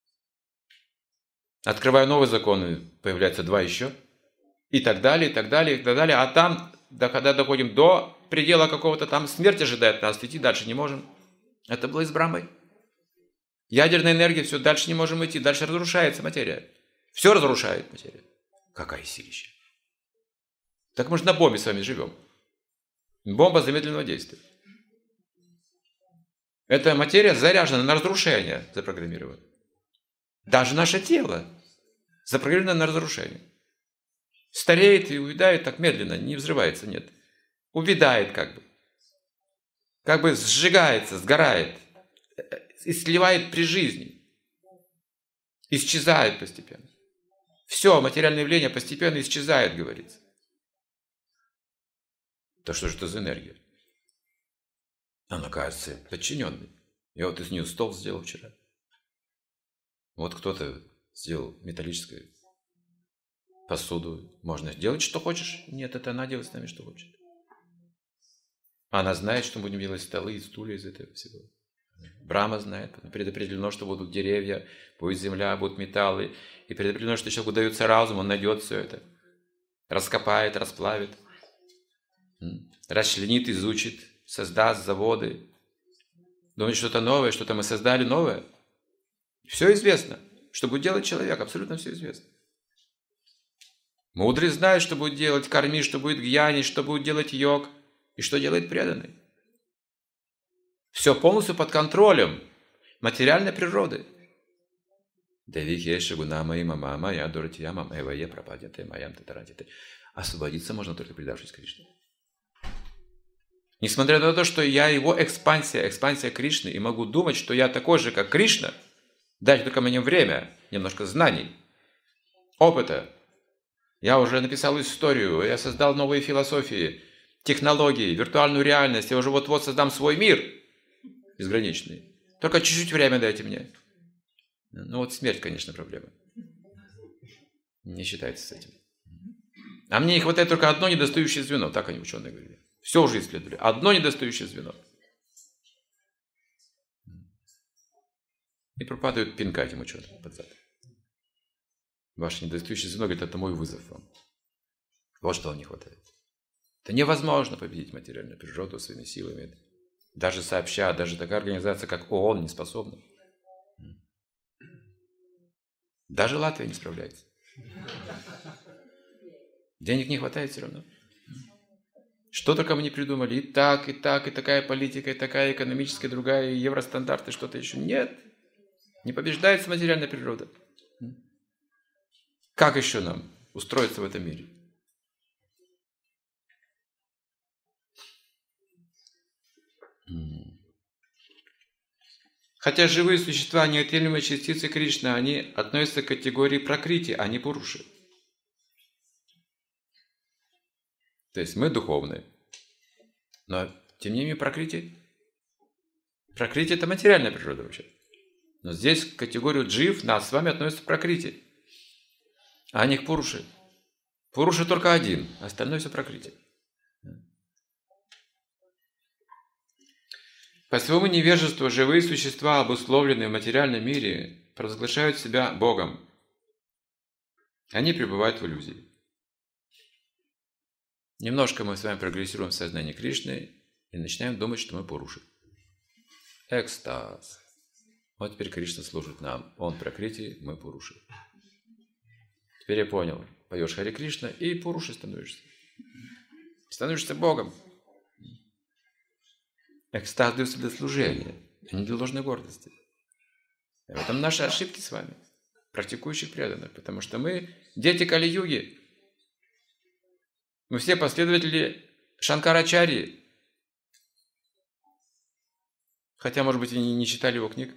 Открываю новые законы, появляются два еще. И так далее, и так далее, и так далее. А там, когда доходим до предела какого-то, там смерть ожидает нас, идти дальше не можем. Это было и с Брахмой. Ядерная энергия, все, дальше не можем идти, дальше разрушается материя. Все разрушает материя. Какая силища. Так мы же на бомбе с вами живем. Бомба замедленного действия. Эта материя заряжена на разрушение, запрограммирована. Даже наше тело запрограммировано на разрушение. Стареет и увядает так медленно, не взрывается, нет. Увядает как бы. Как бы сжигается, сгорает. И сливает при жизни. Исчезает постепенно. Все, материальное явление постепенно исчезает, говорится. То что же это за энергия? Она, кажется, подчиненной. Я вот из нее стол сделал вчера. Вот кто-то сделал металлическую посуду. Можно делать, что хочешь. Нет, это она делает с нами, что хочет. Она знает, что мы будем делать столы и стулья из этого всего. Брахма знает, предопределено, что будут деревья, будет земля, будут металлы. И предопределено, что человеку дается разум, он найдет все это. Раскопает, расплавит, расчленит, изучит, создаст заводы. Думает, что-то новое, что-то мы создали новое. Все известно. Что будет делать человек, абсолютно все известно. Мудрый знает, что будет делать карми, что будет гьяни, что будет делать йог и что делает преданный. Все полностью под контролем материальной природы. Освободиться можно только предавшись Кришне. Несмотря на то, что я его экспансия, экспансия Кришны, и могу думать, что я такой же, как Кришна, дайте только мне время, немножко знаний, опыта. Я уже написал историю, я создал новые философии, технологии, виртуальную реальность, я уже вот-вот создам свой мир безграничный. Только чуть-чуть время дайте мне. Ну вот смерть, конечно, проблема. Не считается с этим. А мне не хватает только одно недостающее звено, так они ученые говорили. Все уже исследовали. Одно недостающее звено. И пропадают пинка этим ученым под зад. Ваше недостающее звено говорит, это мой вызов вам. Вот что вам не хватает. Это невозможно победить материальную природу своими силами. Даже сообща, даже такая организация, как ООН, не способна. Даже Латвия не справляется. Денег не хватает все равно. Что только мы не придумали. И так, и так, и такая политика, и такая экономическая, другая, и евростандарты, что-то еще. Нет. Не побеждается материальная природа. Как еще нам устроиться в этом мире? Хотя живые существа, неотъемлемые частицы Кришны, они относятся к категории пракрити, а не пуруши. То есть мы духовные. Но тем не менее пракрити. Пракрити – это материальная природа вообще. Но здесь к категорию джив нас с вами относятся пракрити. А не к пуруши. Пуруши только один, остальное все пракрити. По своему невежеству живые существа, обусловленные в материальном мире, провозглашают себя Богом. Они пребывают в иллюзии. Немножко мы с вами прогрессируем в сознании Кришны и начинаем думать, что мы пуруши. Экстаз. Вот теперь Кришна служит нам. Он пракрити, мы пуруши. Теперь я понял. Поешь Харе Кришна и пуруши становишься. Становишься Богом. Экстаз дается для служения, а не для ложной гордости. И в этом наши ошибки с вами, практикующих преданных, потому что мы дети Кали-юги. Мы все последователи Шанкарачарьи. Хотя, может быть, и не читали его книг.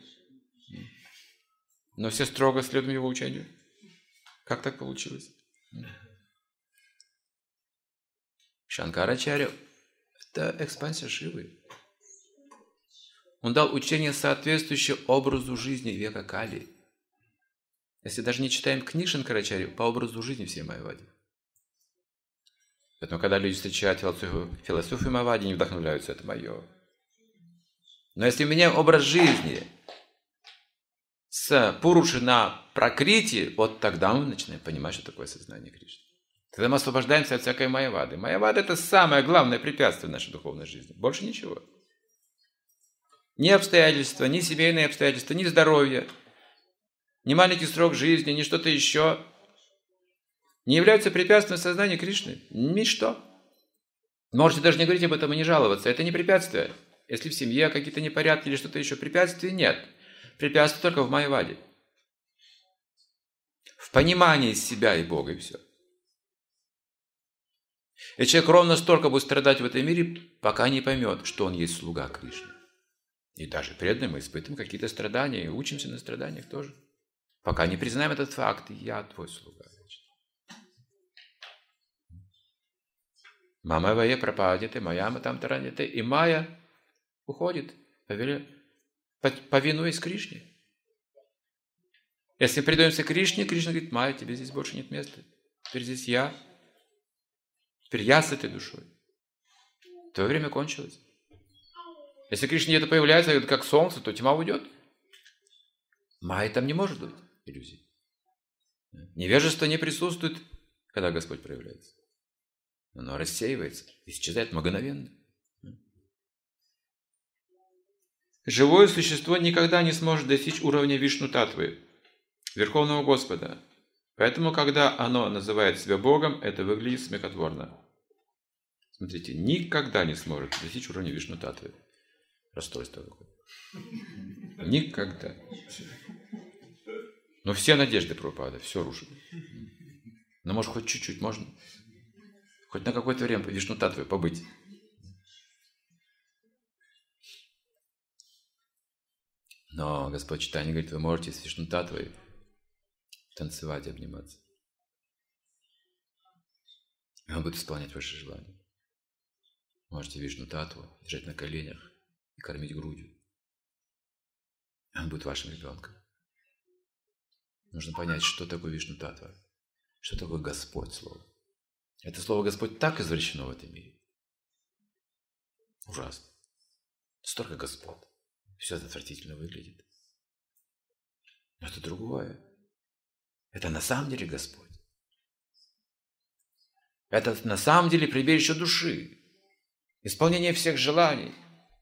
Но все строго следуем его учению. Как так получилось? Шанкарачарья – это экспансия Шивы. Он дал учение, соответствующее образу жизни века Кали. Если даже не читаем книг Шанкарачарьи, по образу жизни всей Майявади. Поэтому, когда люди встречают философию, философию Майявади, не вдохновляются, это мое. Но если меняем образ жизни с пуруши на пракрити, вот тогда мы начинаем понимать, что такое сознание Кришны. Тогда мы освобождаемся от всякой Майявады. Майявада – это самое главное препятствие в нашей духовной жизни. Больше ничего. Ни обстоятельства, ни семейные обстоятельства, ни здоровье, ни маленький срок жизни, ни что-то еще не являются препятствием сознания Кришны. Ничто. Можете даже не говорить об этом и не жаловаться. Это не препятствие. Если в семье какие-то непорядки или что-то еще, препятствий нет. Препятствие только в Майяваде. В понимании себя и Бога, и все. И человек ровно столько будет страдать в этом мире, пока не поймет, что он есть слуга Кришны. И даже преданные мы испытываем какие-то страдания, и учимся на страданиях тоже. Пока не признаем этот факт, я твой слуга. Мама вае пропадете, моя мы там таранете, и Майя уходит, повинуясь Кришне. Если предаемся Кришне, Кришна говорит: Майя, тебе здесь больше нет места. Теперь здесь я. Теперь я с этой душой. Твое время кончилось. Если Кришна где-то появляется, как солнце, то тьма уйдет. Майи там не может быть иллюзий. Невежество не присутствует, когда Господь проявляется. Оно рассеивается, исчезает мгновенно. Живое существо никогда не сможет достичь уровня Вишну-татвы, Верховного Господа. Поэтому, когда оно называет себя Богом, это выглядит смехотворно. Смотрите, никогда не сможет достичь уровня Вишну-татвы. Расстройство такое. Никогда. Но все надежды Прабхупады, все рушит. Но может хоть чуть-чуть можно. Хоть на какое-то время Вишну-татвой побыть. Но Господь Чайтанья говорит, вы можете с Вишну-татвой танцевать и обниматься. И Он будет исполнять ваши желания. Можете Вишну-татву держать на коленях и кормить грудью. И Он будет вашим ребенком. Нужно понять, что такое Вишну-татва, что такое Господь слово. Это слово Господь так извращено в этом мире. Ужасно. Столько Господ. Все это отвратительно выглядит. Но это другое. Это на самом деле Господь. Это на самом деле прибежище души. Исполнение всех желаний.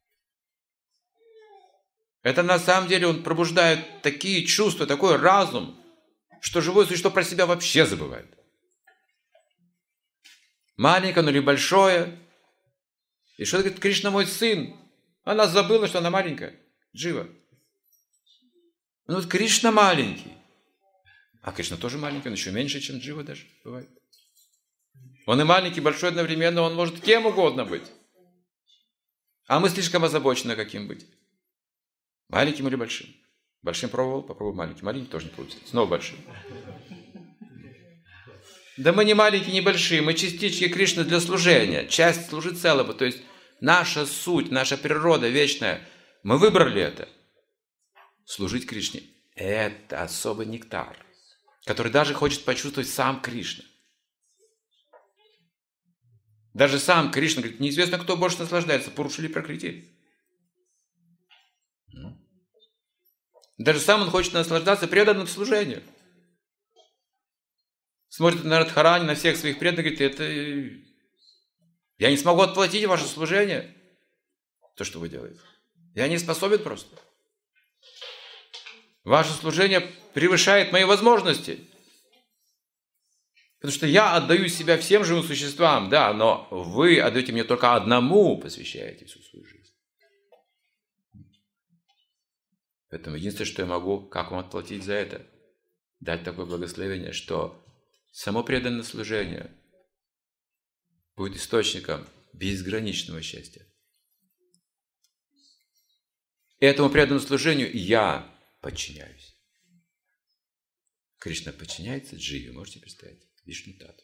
Это на самом деле Он пробуждает такие чувства, такой разум, что живое существо про себя вообще забывает. Маленькое, но или большое. И что говорит, Кришна мой сын? Она забыла, что она маленькая. Джива. Ну вот Кришна маленький. А Кришна тоже маленький, он еще меньше, чем Джива даже бывает. Он и маленький, и большой одновременно, он может кем угодно быть. А мы слишком озабочены, каким быть. Маленьким или большим. Большим пробовал, попробуй маленьким. Маленький тоже не получится. Снова большим. Да мы не маленькие, не большие. Мы частички Кришны для служения. Часть служит целого. То есть наша суть, наша природа вечная. Мы выбрали это. Служить Кришне. Это особый нектар, который даже хочет почувствовать сам Кришна. Даже сам Кришна говорит, неизвестно, кто больше наслаждается, Пуруша или Пракрити. Даже сам он хочет наслаждаться преданным служению. Смотрит на Радхарани, на всех своих преданных, говорит, это... я не смогу отплатить ваше служение, то, что вы делаете. Я не способен просто. Ваше служение превышает мои возможности. Потому что я отдаю себя всем живым существам, да, но вы отдаете мне только одному, посвящаете всю свою жизнь. Поэтому единственное, что я могу, как вам отплатить за это, дать такое благословение, что само преданное служение будет источником безграничного счастья. И этому преданному служению я подчиняюсь. Кришна подчиняется Дживе, можете представить? Вишну-татва.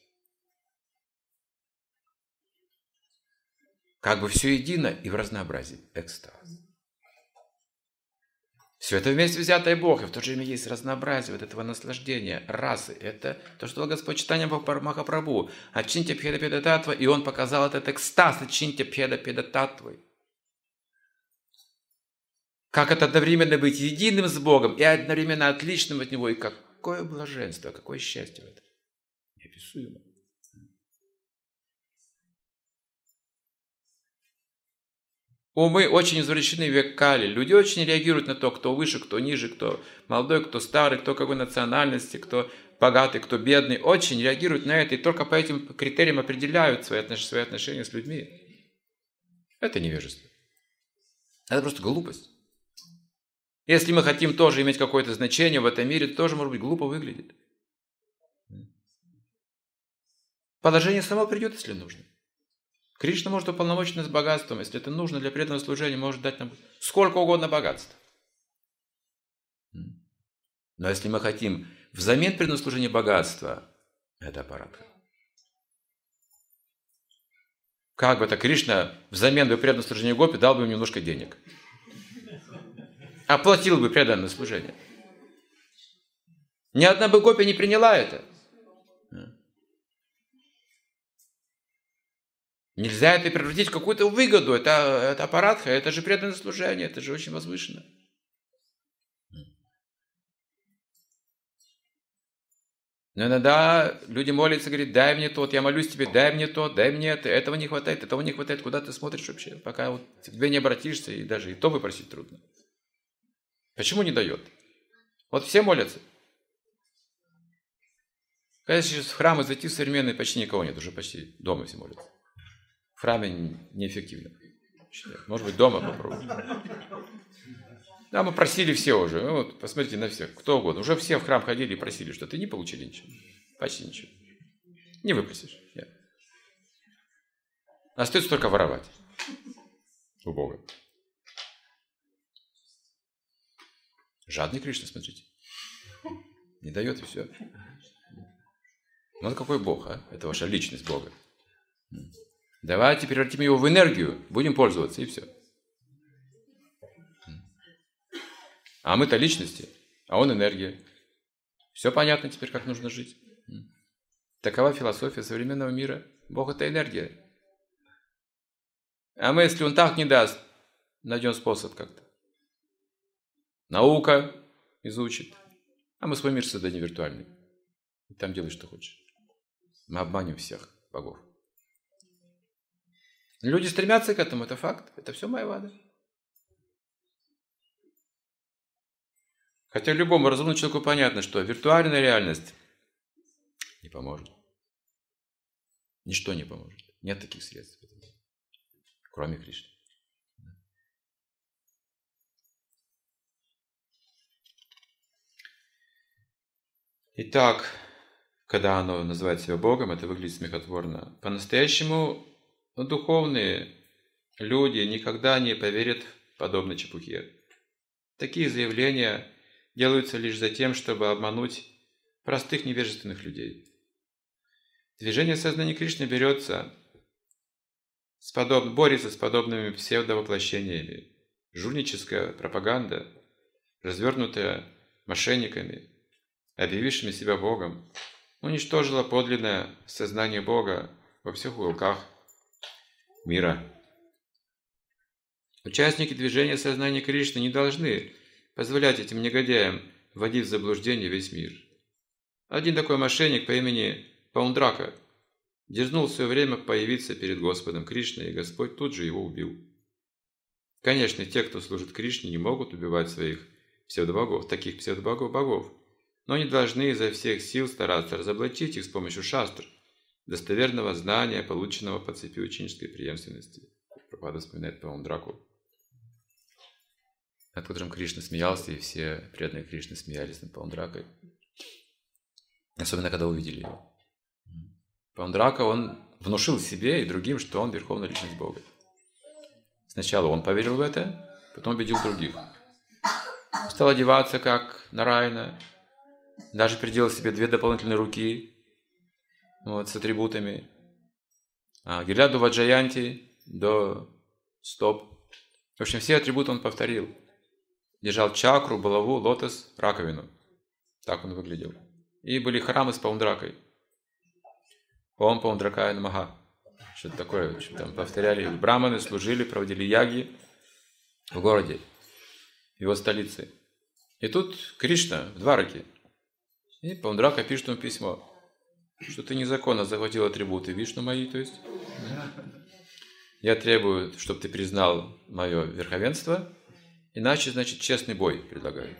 Как бы все едино и в разнообразии. Экстаз. Все это вместе взятое Бог, и в то же время есть разнообразие вот этого наслаждения, расы. Это то, что Господь Чайтанья Махапрабху. Ачинтя Бхеда Бхеда Татва, и Он показал этот экстаз Ачинтя Бхеда Бхеда Татвой. Как это одновременно быть единым с Богом и одновременно отличным от Него. И какое блаженство, какое счастье в этом. Неописуемо. Умы очень извращены в век Кали. Люди очень реагируют на то, кто выше, кто ниже, кто молодой, кто старый, кто какой национальности, кто богатый, кто бедный. Очень реагируют на это и только по этим критериям определяют свои отношения, свои отношения с людьми. Это невежество. Это просто глупость. Если мы хотим тоже иметь какое-то значение в этом мире, то тоже, может быть, глупо выглядит. Положение само придет, если нужно. Кришна может уполномочить нас богатством, если это нужно для преданного служения, может дать нам сколько угодно богатств. Но если мы хотим взамен преданного служения богатства, это аппаратка. Как бы это Кришна взамен бы преданного служения гопи дал бы им немножко денег. Оплатил бы преданное служение. Ни одна бы гопи не приняла это. Нельзя это превратить в какую-то выгоду. Это, это аппаратха, это же преданное служение, это же очень возвышенно. Но иногда люди молятся, говорят, дай мне то, я молюсь тебе, дай мне то, дай мне это, этого не хватает, этого не хватает. Куда ты смотришь вообще? Пока вот к тебе не обратишься, и даже и то выпросить трудно. Почему не дает? Вот все молятся. Когда сейчас в храмы зайти современные, почти никого нет, уже почти дома все молятся. В храме неэффективно. Может быть, дома попробуем. Да, мы просили все уже. Ну, вот, посмотрите на всех, кто угодно. Уже все в храм ходили и просили что-то. Не получили ничего. Почти ничего. Не выпросишь. Нет. Остается только воровать у Бога. Жадный Кришна, смотрите. Не дает и все. Ну, какой Бог, а? Это ваша личность Бога. Давайте превратим его в энергию, будем пользоваться, и все. А мы-то личности, а он энергия. Все понятно теперь, как нужно жить. Такова философия современного мира. Бог – это энергия. А мы, если он так не даст, найдем способ как-то. Наука изучит. А мы свой мир создадим виртуальный. И там делай, что хочешь. Мы обманем всех богов. Люди стремятся к этому, это факт. Это все майявада. Хотя любому разумному человеку понятно, что виртуальная реальность не поможет. Ничто не поможет. Нет таких средств, кроме Кришны. Итак, когда оно называет себя Богом, это выглядит смехотворно. По-настоящему духовные люди никогда не поверят в подобной чепухе. Такие заявления делаются лишь за тем, чтобы обмануть простых невежественных людей. Движение сознания Кришны берется, с подоб... борется с подобными псевдовоплощениями. Жульническая пропаганда, развернутая мошенниками, объявившими себя Богом, уничтожила подлинное сознание Бога во всех уголках мира. Участники движения сознания Кришны не должны позволять этим негодяям вводить в заблуждение весь мир. Один такой мошенник по имени Паундрака дерзнул в свое время появиться перед Господом Кришной, и Господь тут же его убил. Конечно, те, кто служит Кришне, не могут убивать своих псевдобогов, таких псевдобогов-богов, но они должны изо всех сил стараться разоблачить их с помощью шастр, достоверного знания, полученного по цепи ученической преемственности. Прабхупада вспоминает Паундраку, над которым Кришна смеялся, и все преданные Кришны смеялись над Паундракой. Особенно, когда увидели его. Паундрака, он внушил себе и другим, что он верховная личность Бога. Сначала он поверил в это, потом убедил других. Стал одеваться, как Нараяна, даже приделал себе две дополнительные руки, вот, с атрибутами. А гирлянду ваджаянти до стоп. В общем, все атрибуты он повторил. Держал чакру, булаву, лотос, раковину. Так он выглядел. И были храмы с Паундракой. Ом Паундракая Намаха. Что-то такое. Что там повторяли. Браманы служили, проводили яги в городе, в его столице. И тут Кришна в Двараке. И Паундрака пишет ему письмо, что ты незаконно захватил атрибуты Вишну мои, то есть. Я требую, чтобы ты признал мое верховенство, иначе, значит, честный бой предлагаю.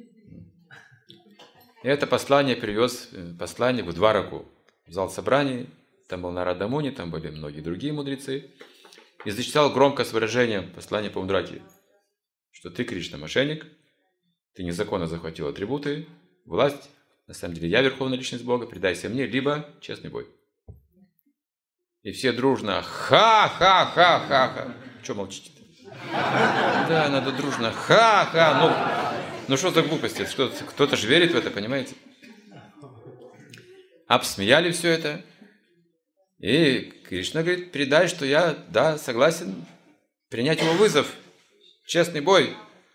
И это послание привез, послание в Двараку, в зал собраний. Там был Нарада Муни, там были многие другие мудрецы. И зачитал громко с выражением послание Паундраки, что ты, Кришна, мошенник, ты незаконно захватил атрибуты, власть, на самом деле я верховная личность Бога, предайся мне, либо честный бой. И все дружно ха-ха-ха-ха-ха. Чего молчите-то? Да, надо дружно ха-ха. Ну, ну что за глупости? Кто-то, кто-то же верит в это, понимаете? Обсмеяли все это. И Кришна говорит, передай, что я, да, согласен принять его вызов. Честный бой.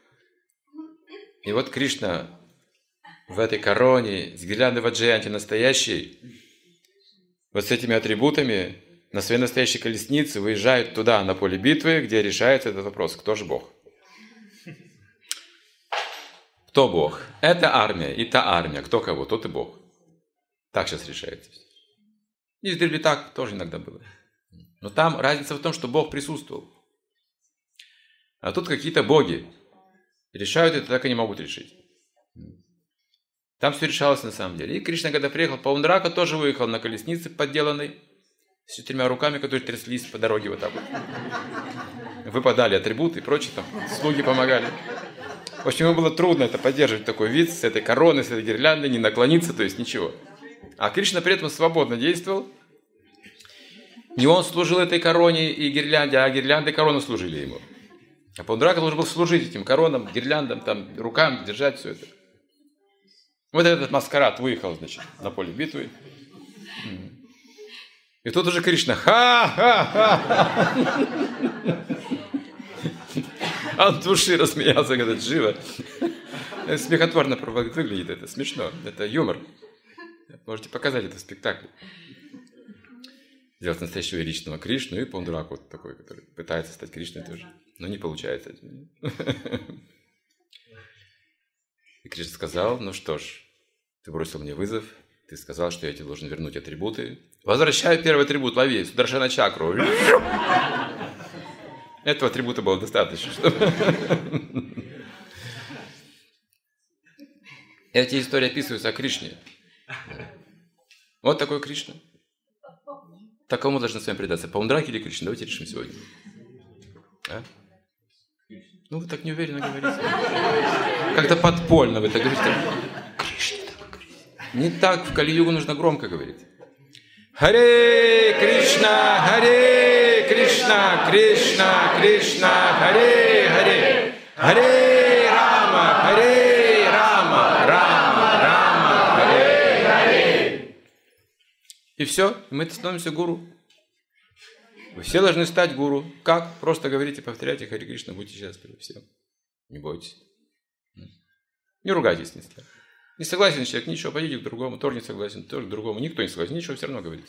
И вот Кришна в этой короне с гирляндой ваджаянти настоящей, вот с этими атрибутами, на своей настоящей колеснице выезжают туда, на поле битвы, где решается этот вопрос, кто же Бог. Кто Бог? Это армия и та армия. Кто кого? Тот и Бог. Так сейчас решается. И в Библии так тоже иногда было. Но там разница в том, что Бог присутствовал. А тут какие-то боги решают это, так и не могут решить. Там все решалось на самом деле. И Кришна, когда приехал, Паундарака тоже выехал на колеснице подделанной, с четырьмя руками, которые тряслись по дороге вот так вот. Выпадали атрибуты и прочее, там слуги помогали. В общем, ему было трудно это поддерживать, такой вид с этой короной, с этой гирляндой, не наклониться, то есть ничего. А Кришна при этом свободно действовал. Не он служил этой короне и гирлянде, а гирлянды и короны служили ему. А Паундарака должен был служить этим коронам, гирляндам, там, рукам, держать все это. Вот этот маскарад выехал, значит, на поле битвы. И тут уже Кришна, ха-ха-ха! От души рассмеялся, говорит, живо. Смехотворно выглядит это, смешно. Это юмор. Можете показать это в спектакле. Сделать настоящего личного Кришну и Паундараку вот такой, который пытается стать Кришной тоже. Но не получается. И Кришна сказал, ну что ж, ты бросил мне вызов, ты сказал, что я тебе должен вернуть атрибуты. Возвращаю первый атрибут, лови, Сударшана чакру. Этого атрибута было достаточно. Чтобы... Эти истории описываются о Кришне. Вот такой Кришна. Так кому должны с вами предаться? Паундараке или Кришне? Давайте решим сегодня. А? Ну, вы так неуверенно говорите. Как-то подпольно вы так говорите. Кришне так говорите. Не так, в Кали-югу нужно громко говорить. Харе Кришна, Харе Кришна, Кришна, Кришна, Харе Харе, Харе Рама, Харе Рама, Рама, Рама, Харе Харе. И все, мы становимся гуру. Вы все должны стать гуру. Как? Просто говорите, повторяйте Харе Кришна, будьте счастливы. Все. Не бойтесь. Не ругайтесь с ним. Не согласен человек, ничего, пойдите к другому, тоже не согласен, тоже к другому, никто не согласен, ничего, все равно говорите.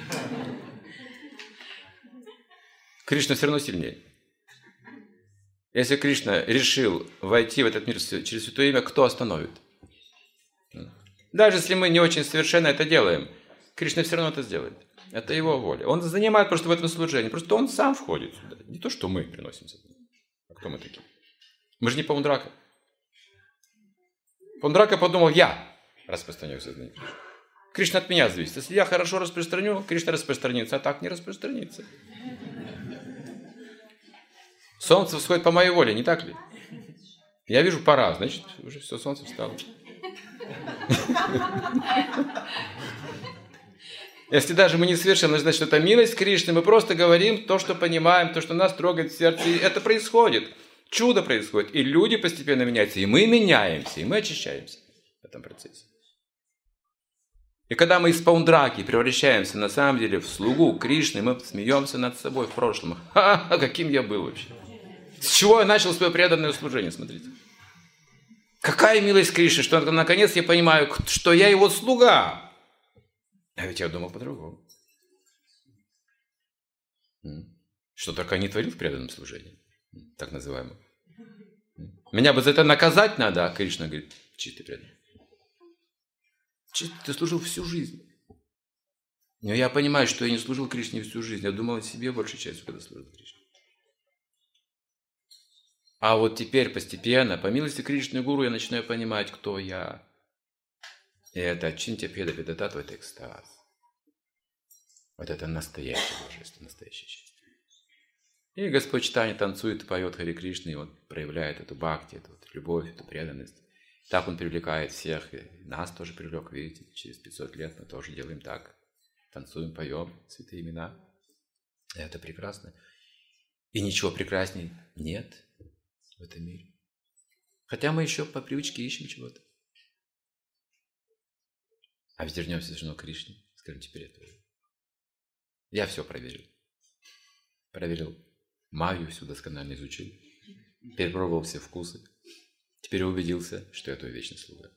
Кришна все равно сильнее. Если Кришна решил войти в этот мир через святое имя, кто остановит? Даже если мы не очень совершенно это делаем, Кришна все равно это сделает. Это его воля. Он занимает просто в этом служении, просто он сам входит сюда. Не то, что мы приносим сюда. А кто мы такие? Мы же не Паундарака. Паундарака подумал, я распространю сознание Кришны. Кришна от меня зависит. Если я хорошо распространю, Кришна распространится, а так не распространится. Солнце всходит по моей воле, не так ли? Я вижу, пора, значит, уже все, солнце встало. Если даже мы не совершенно, значит, это милость Кришны, мы просто говорим то, что понимаем, то, что нас трогает в сердце, и это происходит. Чудо происходит, и люди постепенно меняются, и мы меняемся, и мы очищаемся в этом процессе. И когда мы из Паундараки превращаемся на самом деле в слугу Кришны, мы смеемся над собой в прошлом. Ха-ха, каким я был вообще. С чего я начал свое преданное служение, смотрите. Какая милость Кришны, что наконец я понимаю, что я его слуга. А ведь я думал по-другому. Что только не творил в преданном служении. Так называемый. Меня бы за это наказать надо, а Кришна говорит, чистый преданный. Ты служил всю жизнь. Но я понимаю, что я не служил Кришне всю жизнь. Я думал о себе большей частью, когда служил Кришне. А вот теперь постепенно, по милости Кришны Гуру, я начинаю понимать, кто я. И это чинтя педа педататва, это экстаз. Вот это настоящее божество, настоящее счастье. И Господь Чайтанья танцует, поет Харе Кришна, и он проявляет эту бхакти, эту вот любовь, эту преданность. Так он привлекает всех, и нас тоже привлек, видите, через пятьсот лет мы тоже делаем так. Танцуем, поем святые имена. И это прекрасно. И ничего прекрасней нет в этом мире. Хотя мы еще по привычке ищем чего-то. А ведь вернемся все равно к Кришне. Скажем, теперь это. Я все проверил. Проверил. Магию всю досконально изучил. Перепробовал все вкусы. Теперь убедился, что я твой вечный слуга.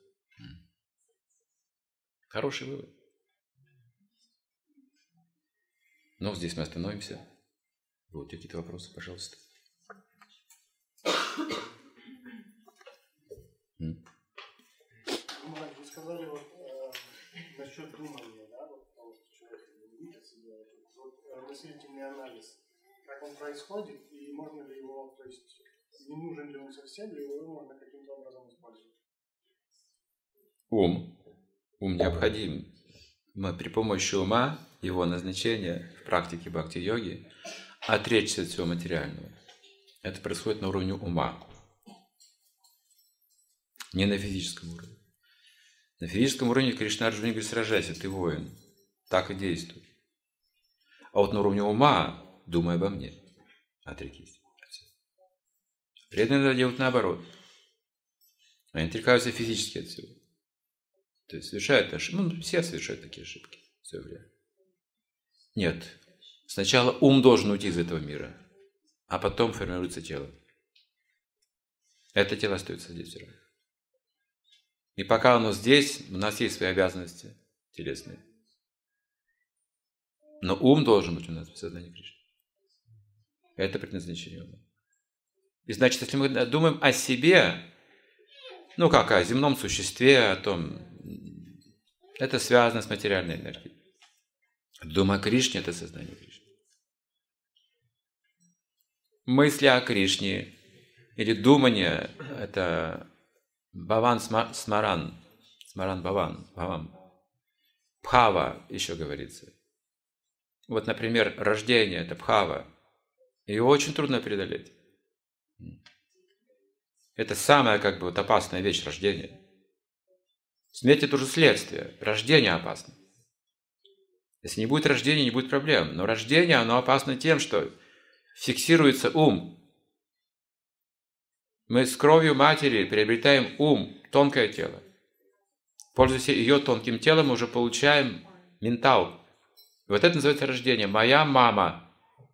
Хороший вывод. Ну, здесь мы остановимся. Вот какие-то вопросы, пожалуйста. Вы сказали вот, э, насчет думания, да, вот, вот человек видит о себе, вот, мыслительный анализ, как он происходит, и можно ли его, то есть, не нужен ли он совсем, или его можно каким-то образом использовать? Ум. Ум необходим. Мы при помощи ума, его назначения в практике бхакти-йоги, отречься от всего материального. Это происходит на уровне ума. Не на физическом уровне. На физическом уровне Кришна Арджуне говорит: сражайся, ты воин. Так и действуй. А вот на уровне ума думай обо мне. Отрекись. Преданные надо делать наоборот. Они отрекаются физически от всего. То есть совершают ошибки. Ну, все совершают такие ошибки в свое время. Нет. Сначала ум должен уйти из этого мира, а потом формируется тело. Это тело остается здесь все равно. И пока оно здесь, у нас есть свои обязанности телесные. Но ум должен быть у нас в сознании Кришны. Это предназначение ума. И значит, если мы думаем о себе, ну как о земном существе, о том, это связано с материальной энергией. Думая о Кришне – это сознание Кришны. Мысли о Кришне или думание – это Бхаван Смаран, Смаран Бхаван, Бхаван. Бхава еще говорится. Вот, например, рождение – это бхава. Его очень трудно преодолеть. Это самая как бы вот опасная вещь – рождение. Смерть – это уже следствие. Рождение опасно. Если не будет рождения, не будет проблем. Но рождение, оно опасно тем, что фиксируется ум. Мы с кровью матери приобретаем ум, тонкое тело. Пользуясь ее тонким телом, мы уже получаем ментал. Вот это называется рождение. Моя мама,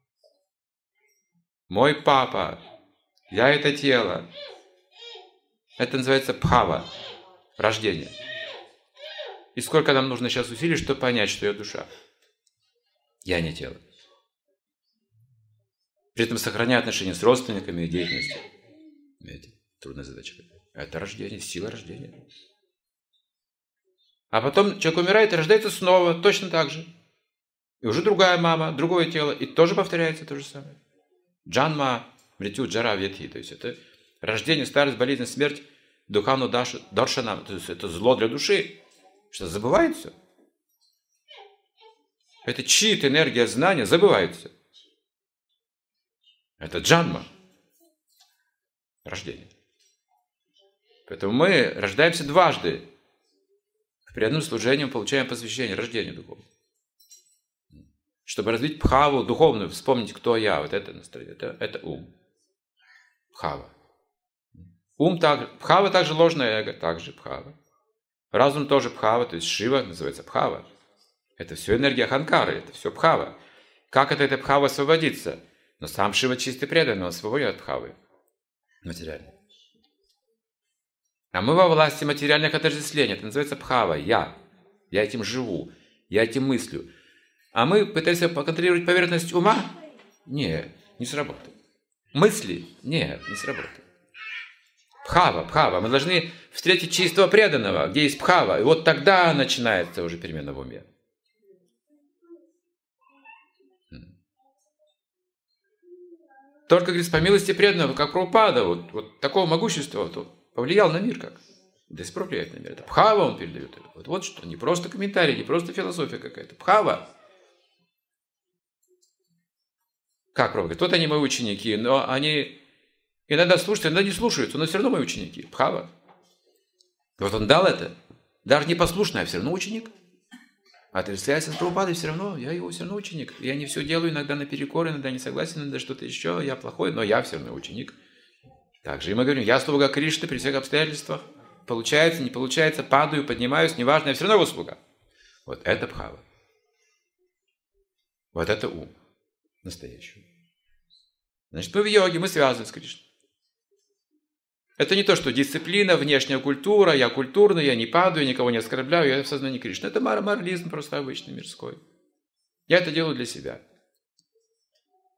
мой папа, я это тело. Это называется бхава, рождение. И сколько нам нужно сейчас усилий, чтобы понять, что я душа. Я не тело. При этом сохраняя отношения с родственниками и деятельностью. Видите, трудная задача. Это рождение, сила рождения. А потом человек умирает и рождается снова, точно так же. И уже другая мама, другое тело, и тоже повторяется то же самое. Джанма, мритю, джара, ветхи. То есть это рождение, старость, болезнь, смерть, духану даршана. То есть это зло для души, что забывает все. Это чит, энергия, знания забывает все. Это джанма. Рождение. Поэтому мы рождаемся дважды. При одном служении мы получаем посвящение, рождение духовное. Чтобы развить бхаву духовную, вспомнить, кто я. Вот это настроение. Это, это ум. Бхава. Ум так, бхава также ложное эго, также бхава. Разум тоже бхава, то есть Шива называется бхава. Это все энергия Ханкары, это все бхава. Как от этой бхавы освободиться? Но сам Шива чистый преданный, он освободит от бхавы. Материальной. А мы во власти материальных отождествлений. Это называется бхава. Я. Я этим живу. Я этим мыслю. А мы пытаемся поконтролировать поверхность ума? Нет, не сработает. Мысли? Нет, не сработает. Бхава, бхава. Мы должны встретить чистого преданного, где есть бхава. И вот тогда начинается уже перемена в уме. Только, говорит, по милости преданного, как Прабхупада, вот, вот такого могущества, вот, повлиял на мир как? Да и влияет на мир. Это бхава он передает. Вот, вот что, не просто комментарий, не просто философия какая-то. Бхава. Как Прабхупада говорит, вот они мои ученики, но они иногда слушают, иногда не слушаются, но все равно мои ученики. Бхава. Вот он дал это. Даже непослушный, а все равно ученик. Отождествляется с Прабхупадой, все равно, я его все равно ученик. Я не все делаю, иногда наперекор, иногда не согласен, иногда что-то еще, я плохой, но я все равно ученик. Также и мы говорим, я слуга Кришны при всех обстоятельствах. Получается, не получается, падаю, поднимаюсь, неважно, я все равно его слуга. Вот это бхава. Вот это ум. Настоящий ум. Значит, мы в йоге, мы связаны с Кришной. Это не то, что дисциплина, внешняя культура, я культурный, я не падаю, никого не оскорбляю, я в сознании Кришны. Это морализм просто обычный, мирской. Я это делаю для себя.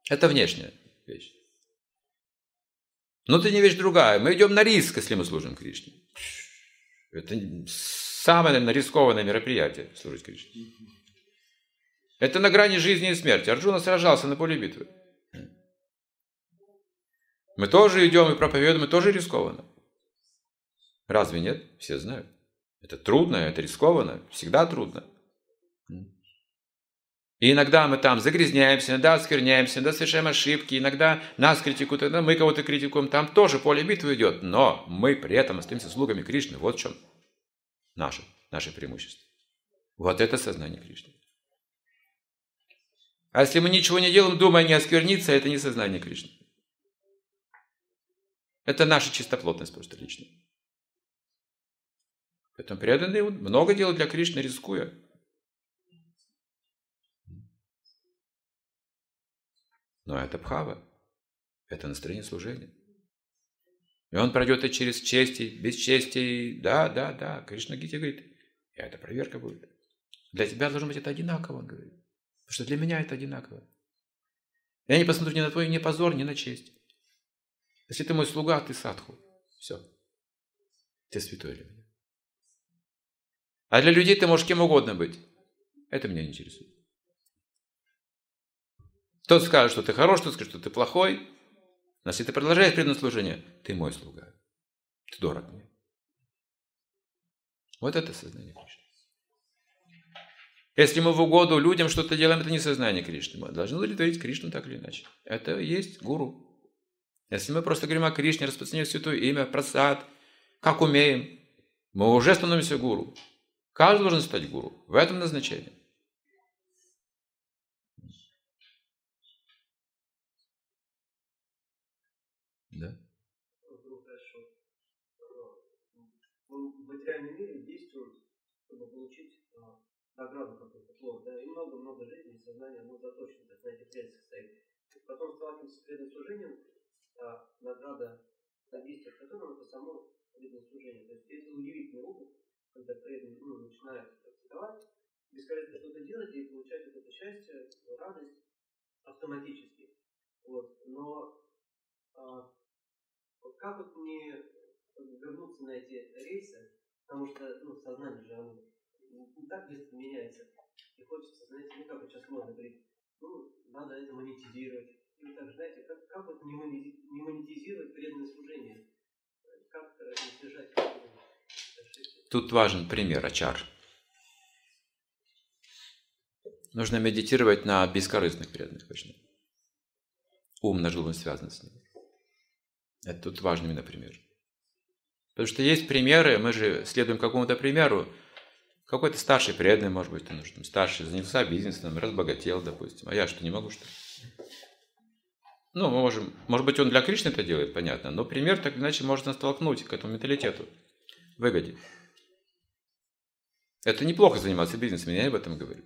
Это внешняя вещь. Внутренняя вещь другая. Мы идем на риск, если мы служим Кришне. Это самое, наверное, рискованное мероприятие служить Кришне. Это на грани жизни и смерти. Арджуна сражался на поле битвы. Мы тоже идем и проповедуем, и тоже рискованно. Разве нет? Все знают. Это трудно, это рискованно, всегда трудно. И иногда мы там загрязняемся, иногда оскверняемся, иногда совершаем ошибки, иногда нас критикуют, иногда мы кого-то критикуем. Там тоже поле битвы идет, но мы при этом остаемся слугами Кришны. Вот в чем наше, наше преимущество. Вот это сознание Кришны. А если мы ничего не делаем, думая не оскверниться, это не сознание Кришны. Это наша чистоплотность просто личная. Поэтому преданные много делают для Кришны, рискуя. Но это бхава, это настроение служения. И он пройдет и через чести, без чести. Да, да, да. Кришна Гите говорит, и это проверка будет. Для тебя должно быть это одинаково, он говорит. Потому что для меня это одинаково. Я не посмотрю ни на твой ни позор, ни на честь. Если ты мой слуга, ты садху. Все. Ты святой для меня. А для людей ты можешь кем угодно быть. Это меня не интересует. Кто-то скажет, что ты хорош, кто-то скажет, что ты плохой. Но если ты продолжаешь преданное служение, ты мой слуга. Ты дорог мне. Вот это сознание Кришны. Если мы в угоду людям что-то делаем, это не сознание Кришны. Мы должны удовлетворить Кришну так или иначе. Это и есть гуру. Если мы просто говорим о Кришне, распространяем святое имя, прасад, как умеем, мы уже становимся гуру. Каждый должен стать гуру. В этом назначение. Да. В материальном мире действует, чтобы получить а, награду какой-то плод, да, и много-много жизней, сознания, оно заточено, так, на этих целях состоит. Потом сталкиваемся с преданным служением, а награда за действие которого это само преданное служение. То есть это удивительный опыт, когда преданный ну, начинает практиковать, бескорыстно что-то делать и получать вот это счастье, радость автоматически. Вот. Но а, как вот мне вернуться на эти рейсы, потому что ну, сознание же оно не так быстро меняется. И хочется, знаете, ну как вот сейчас можно говорить, ну, надо это монетизировать. И так, знаете, как, как вот не, мони, не монетизировать преданное служение? Как избежать? Тут важен пример, ачар. Нужно медитировать на бескорыстных преданных, точно. Ум наш должен связан с ним. Это тут важный именно пример. Потому что есть примеры, мы же следуем какому-то примеру. Какой-то старший преданный, может быть, он там, старший, занялся бизнесом, разбогател, допустим. А я что, не могу, что ли? Ну, мы можем, может быть, он для Кришны это делает, понятно, но пример так иначе может нас толкнуть к этому менталитету, выгоде. Это неплохо заниматься бизнесом, я об этом говорю.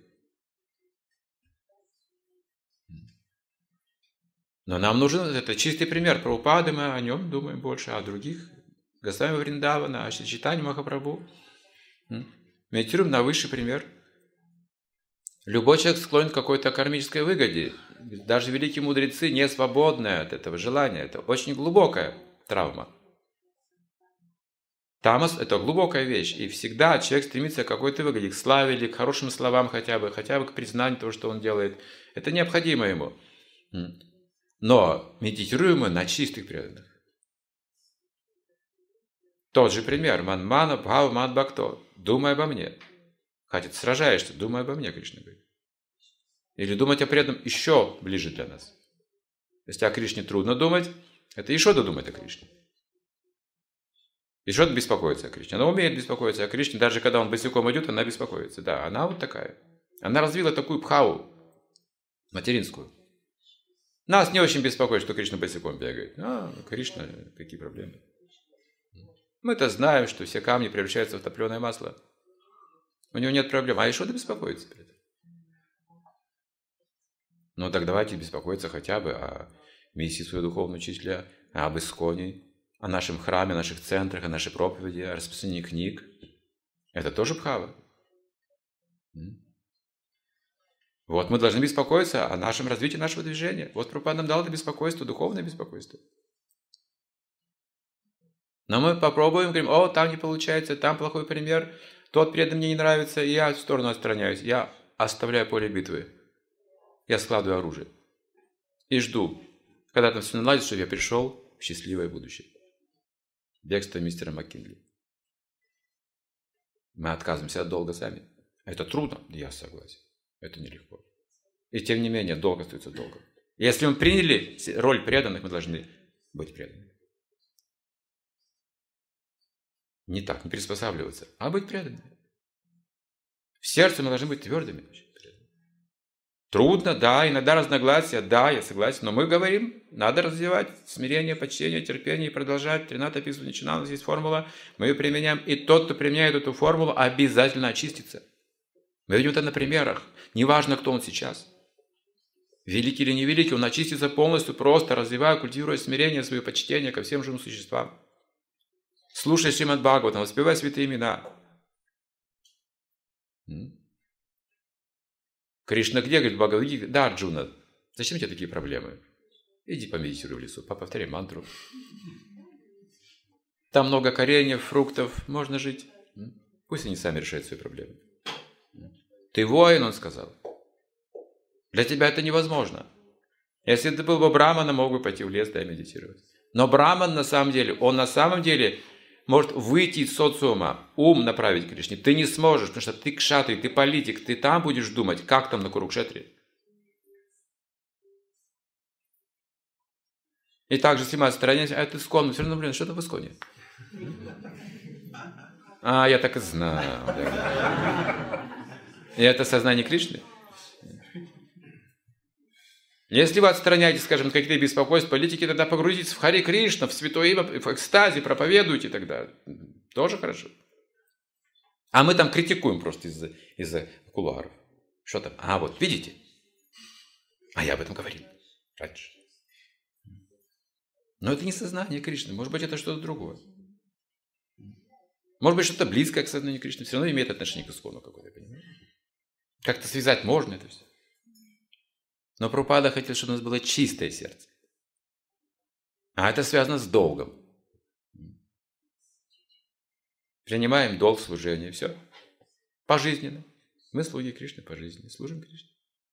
Но нам нужен это чистый пример. Прабхупады, мы о нем думаем больше, а о других. Госвами Вриндавана, о Чайтанье Махапрабху. Медитируем на высший пример. Любой человек склонен к какой-то кармической выгоде. Даже великие мудрецы не свободны от этого желания. Это очень глубокая травма. Тамас – это глубокая вещь. И всегда человек стремится к какой-то выгоде, к славе или к хорошим словам хотя бы, хотя бы к признанию того, что он делает. Это необходимо ему. Но медитируем мы на чистых преданных. Тот же пример. Манмана бхава ман бхакто. Думай обо мне. Хотя ты сражаешься, думай обо мне, Кришна говорит. Или думать о преданном еще ближе для нас. Если о Кришне трудно думать, это Ешода думает о Кришне. Ешода беспокоится о Кришне. Она умеет беспокоиться о Кришне, даже когда он босиком идет, она беспокоится. Да, она вот такая. Она развила такую бхаву материнскую. Нас не очень беспокоит, что Кришна босиком бегает. А, Кришна, какие проблемы. Мы-то знаем, что все камни превращаются в топленое масло. У него нет проблем. А Ешода беспокоится перед этим. Ну так давайте беспокоиться хотя бы о миссии своего духовного учителя, об Исконе, о нашем храме, о наших центрах, о нашей проповеди, о распространении книг. Это тоже бхава. Вот мы должны беспокоиться о нашем развитии нашего движения. Вот Прабхупада нам дал это беспокойство, духовное беспокойство. Но мы попробуем, говорим, о, там не получается, там плохой пример, тот преданный мне не нравится, и я в сторону отстраняюсь. Я оставляю поле битвы. Я складываю оружие. И жду, когда там все наладится, чтобы я пришел в счастливое будущее. Бегство мистера МакКинли. Мы отказываемся от долга сами. Это трудно? Я согласен. Это нелегко. И тем не менее, долг остается долгом. Если мы приняли роль преданных, мы должны быть преданными. Не так, не приспосабливаться, а быть преданными. В сердце мы должны быть твердыми. Трудно, да, иногда разногласия, да, я согласен, но мы говорим, надо развивать смирение, почтение, терпение и продолжать. тринадцать описывает начинал, у нас есть формула, мы ее применяем, и тот, кто применяет эту формулу, обязательно очистится. Мы видим это на примерах, неважно, кто он сейчас. Великий или невеликий, он очистится полностью, просто развивая, культивируя смирение, свое почтение ко всем живым существам. Слушай Шримад Бхагаватам, воспевай святые имена. Кришна где? Говорит, Бхагавадгите. Да, Арджуна, зачем тебе такие проблемы? Иди помедитируй в лесу, повторяй мантру. Там много кореньев, фруктов, можно жить. Пусть они сами решают свои проблемы. Ты воин, он сказал. Для тебя это невозможно. Если ты был бы браманом, мог бы пойти в лес, да, и медитировать. Но браман на самом деле, он на самом деле может выйти из социума, ум направить к Кришне. Ты не сможешь, потому что ты кшатрий, ты политик, ты там будешь думать, как там на Курукшетре. И также снимать стороне, а это искон, все равно, блин, что это в исконе? А, я так и знал. Да. И это сознание Кришны. Если вы отстраняетесь, скажем, какие-то беспокойства политики, тогда погрузитесь в Харе Кришна, в святое имя, в экстазе, проповедуйте тогда. Тоже хорошо. А мы там критикуем просто из-за из-за кулуаров. Что там? А, вот, видите? А я об этом говорил раньше. Но это не сознание Кришны. Может быть, это что-то другое. Может быть, что-то близкое к сознанию Кришны. Все равно имеет отношение к искону какое-то, понимаете? Как-то связать можно это все. Но Прабхупада хотел, чтобы у нас было чистое сердце. А это связано с долгом. Принимаем долг служения. Все. Пожизненно. Мы слуги Кришны по жизни. Служим Кришне.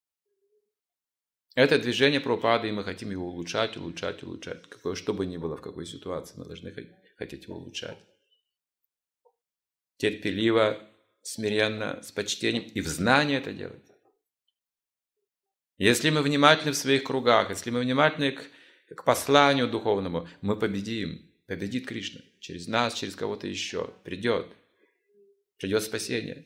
Это движение Прабхупады, и мы хотим его улучшать, улучшать, улучшать. Какое, что бы ни было, в какой ситуации, мы должны хотеть его улучшать. Терпеливо, смиренно, с почтением и в знании это делать. Если мы внимательны в своих кругах, если мы внимательны к, к посланию духовному, мы победим. Победит Кришна. Через нас, через кого-то еще. Придет. Придет спасение.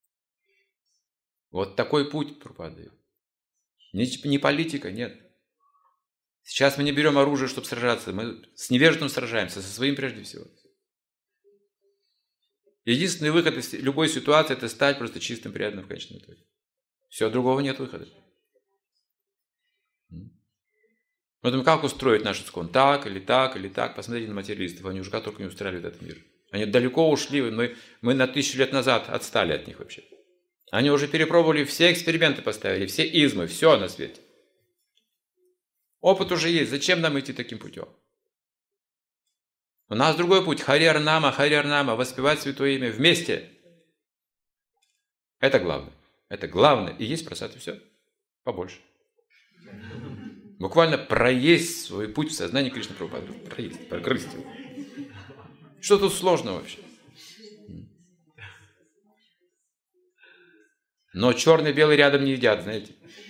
Вот такой путь Прабхупады. Не, не политика, нет. Сейчас мы не берем оружие, чтобы сражаться. Мы с невежеством сражаемся, со своим прежде всего. Единственный выход из любой ситуации – это стать просто чистым, преданным в конечном итоге. Все, другого нет выхода. Поэтому как устроить наш искон? Так или так, или так. Посмотрите на материалистов, они уже как только не устраивают этот мир. Они далеко ушли, мы, мы на тысячу лет назад отстали от них вообще. Они уже перепробовали, все эксперименты поставили, все измы, все на свете. Опыт уже есть, зачем нам идти таким путем? У нас другой путь. Хари-Арнама, Хари-Арнама, воспевать святое имя вместе. Это главное. Это главное. И есть просад, и все. Побольше. Буквально проесть свой путь в сознании Кришны Прабхупады. Проесть, прогрызть его. Что тут сложного вообще? Но черный и белый рядом не едят, знаете.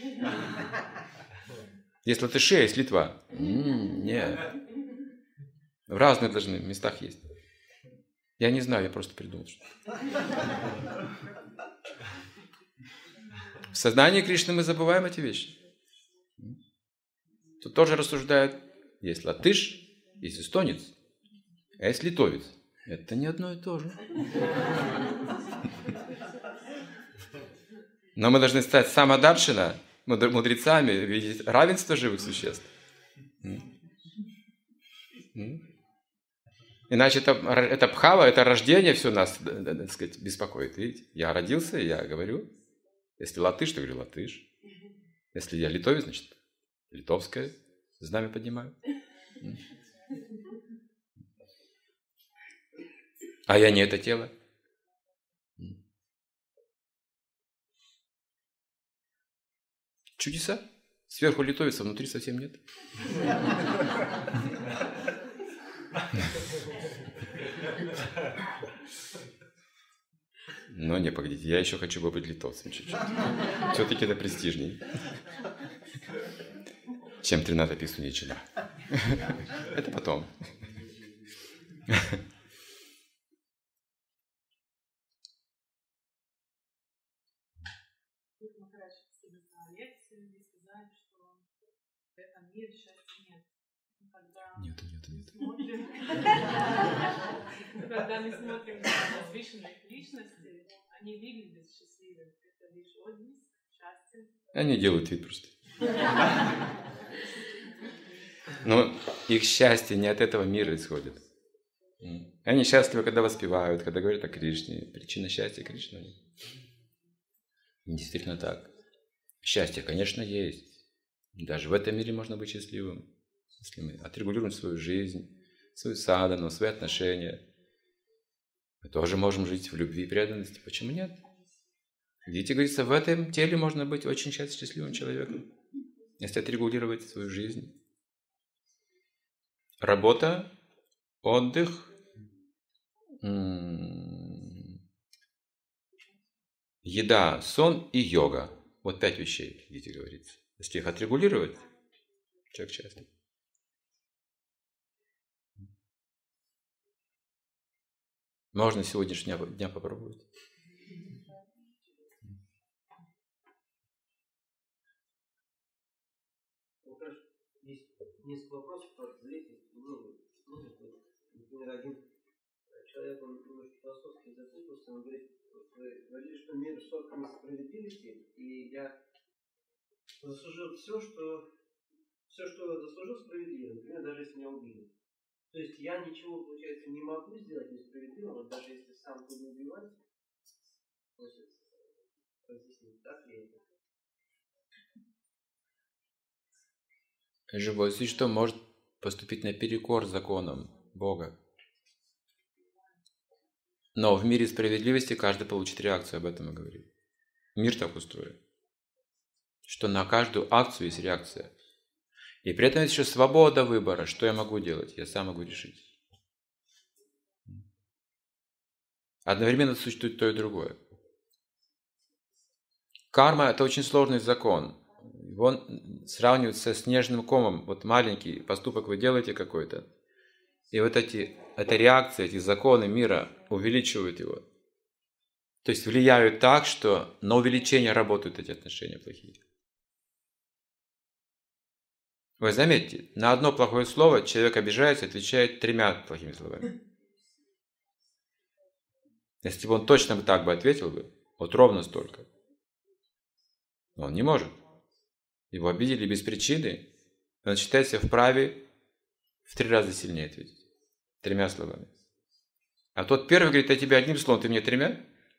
Есть латыши, а есть Литва. М-м, нет. В разных должны местах есть. Я не знаю, я просто придумал. Что... В сознании Кришны мы забываем эти вещи. Тут тоже рассуждают, есть латыш, есть эстонец, а есть литовец. Это не одно и то же. Но мы должны стать самодаршина, мудрецами, видеть равенство живых существ. Иначе это, это бхава, это рождение все нас, так сказать, беспокоит. Видите? Я родился, я говорю. Если латыш, то говорю латыш. Если я литовец, значит, литовское знамя поднимаю. А я не это тело. Чудеса. Сверху литовец, а внутри совсем нет. Но не, погодите, я еще хочу побыть литовцем чуть-чуть. Все-таки это престижней, чем Трината Писуничина. Это потом. Нет, нет, нет. Когда мы смотрим на возвышенных личностей, они выглядят счастливыми. Это лишь отблеск счастья. Они делают вид просто. Но их счастье не от этого мира исходит. Они счастливы, когда воспевают, когда говорят о Кришне. Причина счастья Кришна. Действительно так. Счастье, конечно, есть. Даже в этом мире можно быть счастливым. Если мы отрегулируем свою жизнь, свою садану, свои отношения, мы тоже можем жить в любви и преданности. Почему нет? Видите, говорится, в этом теле можно быть очень счастливым человеком, если отрегулировать свою жизнь. Работа, отдых, еда, сон и йога. Вот пять вещей, видите, говорится. Если их отрегулировать, человек счастлив. Можно сегодняшнего дня попробовать. Есть несколько вопросов, ну, например, один человек, он немножко философски запутался, он говорит, вы говорили, что мир сотворен справедливости, и я заслужил все, что все, что я заслужил, справедливо, например, даже если меня убили. То есть я ничего, получается, не могу сделать несправедливого, даже если сам буду убивать. Разъяснить, так ли это? Живое существо может поступить наперекор законам Бога. Но в мире справедливости каждый получит реакцию, об этом мы говорим. Мир так устроен, что на каждую акцию есть реакция. И при этом есть еще свобода выбора, что я могу делать, я сам могу решить. Одновременно существует то и другое. Карма – это очень сложный закон. Его сравнивают со снежным комом. Вот маленький поступок вы делаете какой-то, и вот эти, эта реакция, эти законы мира увеличивают его. То есть влияют так, что на увеличение работают эти отношения плохие. Вы заметьте, на одно плохое слово человек обижается и отвечает тремя плохими словами. Если бы он точно так бы ответил бы, вот ровно столько. Но он не может. Его обидели без причины, и он считает себя вправе в три раза сильнее ответить. Тремя словами. А тот первый говорит, я тебе одним словом, ты мне тремя?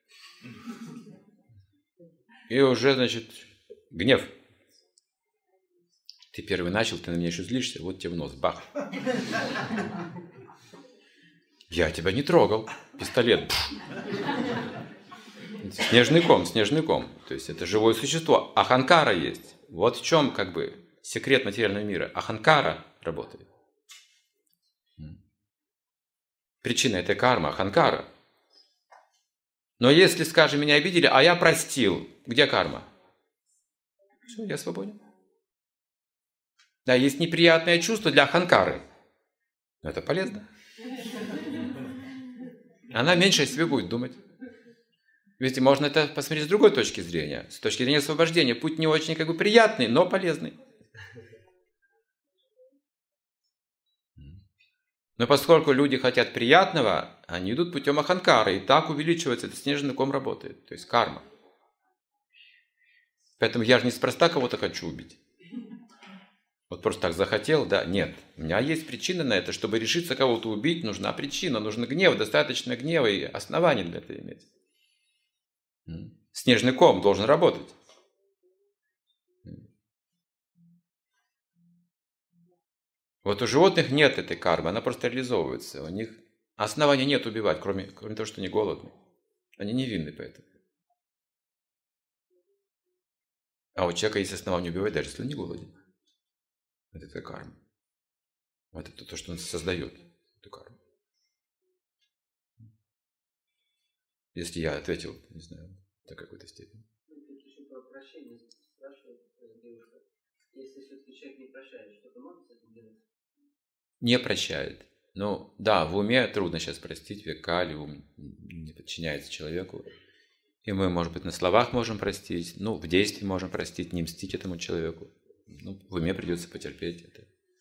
И уже, значит, гнев. Ты первый начал, ты на меня еще злишься, вот тебе в нос, бах. Я тебя не трогал. Пистолет. Снежный ком, снежный ком. То есть это живое существо. Аханкара есть. Вот в чем как бы секрет материального мира. Аханкара работает. Причина этой кармы, аханкара. Но если, скажем, меня обидели, а я простил, где карма? Все, я свободен. Да, есть неприятное чувство для аханкары. Но это полезно. Она меньше о себе будет думать. Ведь можно это посмотреть с другой точки зрения. С точки зрения освобождения. Путь не очень как бы приятный, но полезный. Но поскольку люди хотят приятного, они идут путем аханкары. И так увеличивается, этот снежный ком работает. То есть карма. Поэтому я же неспроста кого-то хочу убить. Вот просто так захотел, да? Нет. У меня есть причина на это. Чтобы решиться кого-то убить, нужна причина, нужен гнев, достаточно гнева и оснований для этого иметь. Снежный ком должен работать. Вот у животных нет этой кармы, она просто реализовывается. У них основания нет убивать, кроме, кроме того, что они голодны. Они невинны поэтому. А у человека есть основания убивать, даже если он не голоден. Вот это карма. Вот это то, что он создает, эту карму. Если я ответил, не знаю, до какой-то степени. Тут еще про прощение спрашивают девушка. Если все-таки человек не прощает, что-то может с этим делать? Не прощает. Ну, да, в уме трудно сейчас простить, век Кали, ум не подчиняется человеку. И мы, может быть, на словах можем простить, ну, в действии можем простить, не мстить этому человеку. Ну, в уме придется потерпеть это.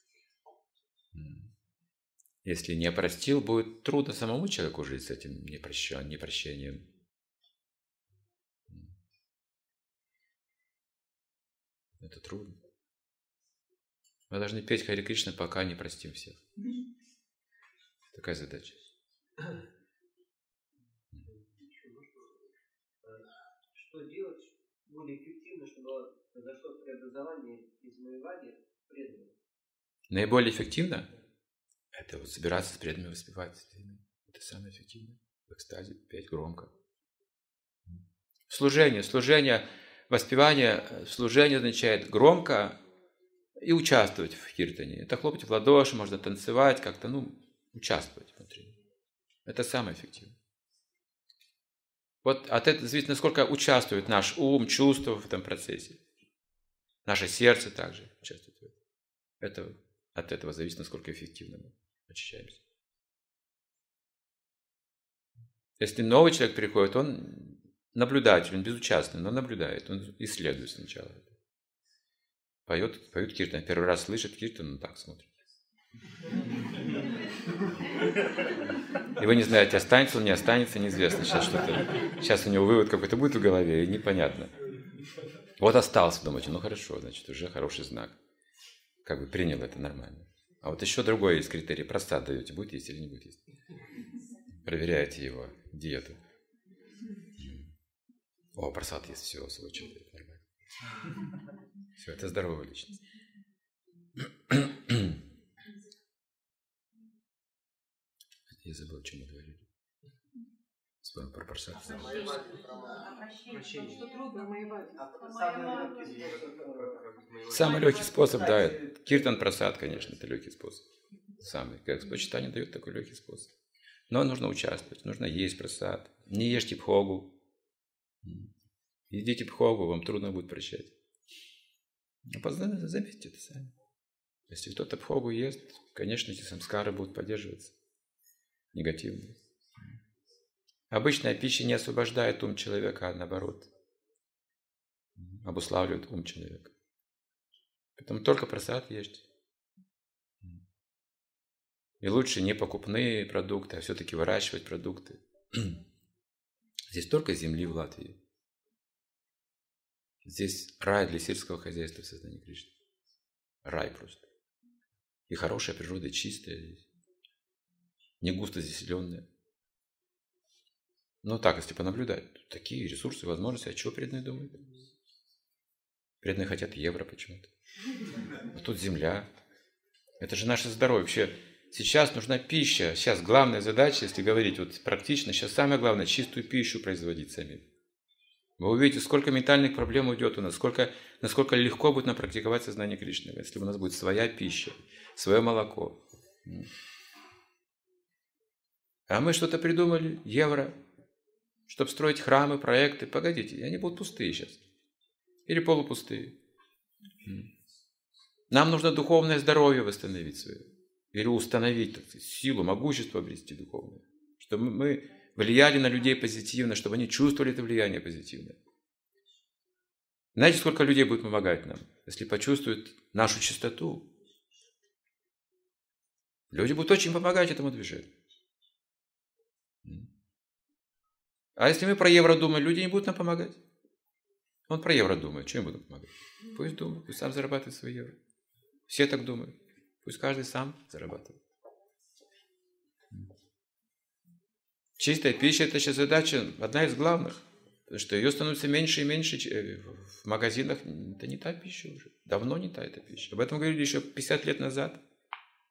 Если не простил, будет трудно самому человеку жить с этим непрощен, непрощением. Это трудно. Мы должны петь Харе Кришна, пока не простим всех. Такая задача. Что делать более эффективно, чтобы произошло преобразование из Майявади в преданных? Наиболее эффективно это вот собираться с преданными, воспевать. Это самое эффективное. В экстазе петь громко. Служение. Служение, воспевание, служение означает громко и участвовать в киртане. Это хлопать в ладоши, можно танцевать, как-то, ну, участвовать внутри. Это самое эффективное. Вот от этого зависит, насколько участвует наш ум, чувства в этом процессе. Наше сердце также участвует в этом. Это, от этого зависит, насколько эффективно мы очищаемся. Если новый человек приходит, он наблюдатель, он безучастный, но наблюдает, он исследует сначала. Поет, поют киртан. Первый раз слышит киртан, он так смотрит. И вы не знаете, останется он, не останется, неизвестно. Сейчас что-то. Сейчас у него вывод какой-то будет в голове, и непонятно. Вот остался, думаете, ну хорошо, значит, уже хороший знак. Как бы принял это нормально. А вот еще другой есть критерий. Просад даете, будет есть или не будет есть. Проверяете его диету. О, просад есть, все, свой человек, нормально. Все, это здоровая личность. Я забыл, о чем мы говорили. Вспомнил про просад. Самый легкий способ, да. Киртан просад, конечно, это легкий способ. Самый. Как почитание дает такой легкий способ. Но нужно участвовать, нужно есть просад. Не ешьте пхогу. Едите пхогу, вам трудно будет прощать. А поздно заметьте это сами. Если кто-то пхогу ест, конечно, эти самскары будут поддерживаться. Негативные. Обычная пища не освобождает ум человека, а наоборот. Обуславливает ум человека. Поэтому только просад ешьте. И лучше не покупные продукты, а все-таки выращивать продукты. Здесь только земли в Латвии. Здесь рай для сельского хозяйства в сознании Кришны. Рай просто. И хорошая природа, чистая здесь. Не густо заселенная. Ну так, если понаблюдать. Такие ресурсы, возможности. А чего преданные думают? Преданные хотят евро почему-то. А тут земля. Это же наше здоровье. Вообще, сейчас нужна пища. Сейчас главная задача, если говорить вот практично, сейчас самое главное, чистую пищу производить самим. Вы увидите, сколько ментальных проблем уйдет у нас, сколько, насколько легко будет нам практиковать сознание Кришны, если у нас будет своя пища, свое молоко. А мы что-то придумали, евро, чтобы строить храмы, проекты. Погодите, они будут пустые сейчас. Или полупустые. Нам нужно духовное здоровье восстановить свое. Или установить, так сказать, силу, могущество обрести духовное. Чтобы мы влияли на людей позитивно, чтобы они чувствовали это влияние позитивное. Знаете, сколько людей будет помогать нам, если почувствуют нашу чистоту? Люди будут очень помогать этому движению. А если мы про евро думаем, люди не будут нам помогать. Он про евро думает, что им будут помогать? Пусть думает, пусть сам зарабатывает свои евро. Все так думают. Пусть каждый сам зарабатывает. Чистая пища – это сейчас задача, одна из главных. Потому что ее становится меньше и меньше в магазинах. Это не та пища уже. Давно не та эта пища. Об этом говорили еще пятьдесят лет назад.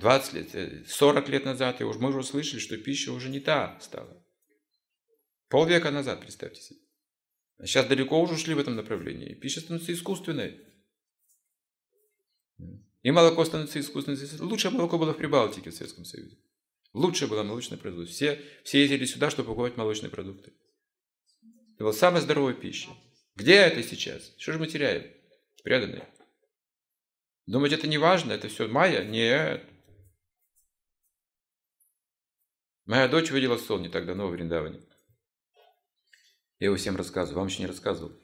двадцать лет, сорок лет назад, и уж мы уже слышали, что пища уже не та стала. Полвека назад, представьте себе. А сейчас далеко уже ушли в этом направлении. Пища становится искусственной. И молоко становится искусственным. Лучшее молоко было в Прибалтике, в Советском Союзе. Лучшее было молочное продукт. Все, все ездили сюда, чтобы покупать молочные продукты. Это была самая здоровая пища. Где это сейчас? Что же мы теряем? Преданные. Думаете, это не важно? Это все майя? Нет. Моя дочь видела сон не так давно в Вриндаване. Я его всем рассказываю. Вам еще не рассказывал.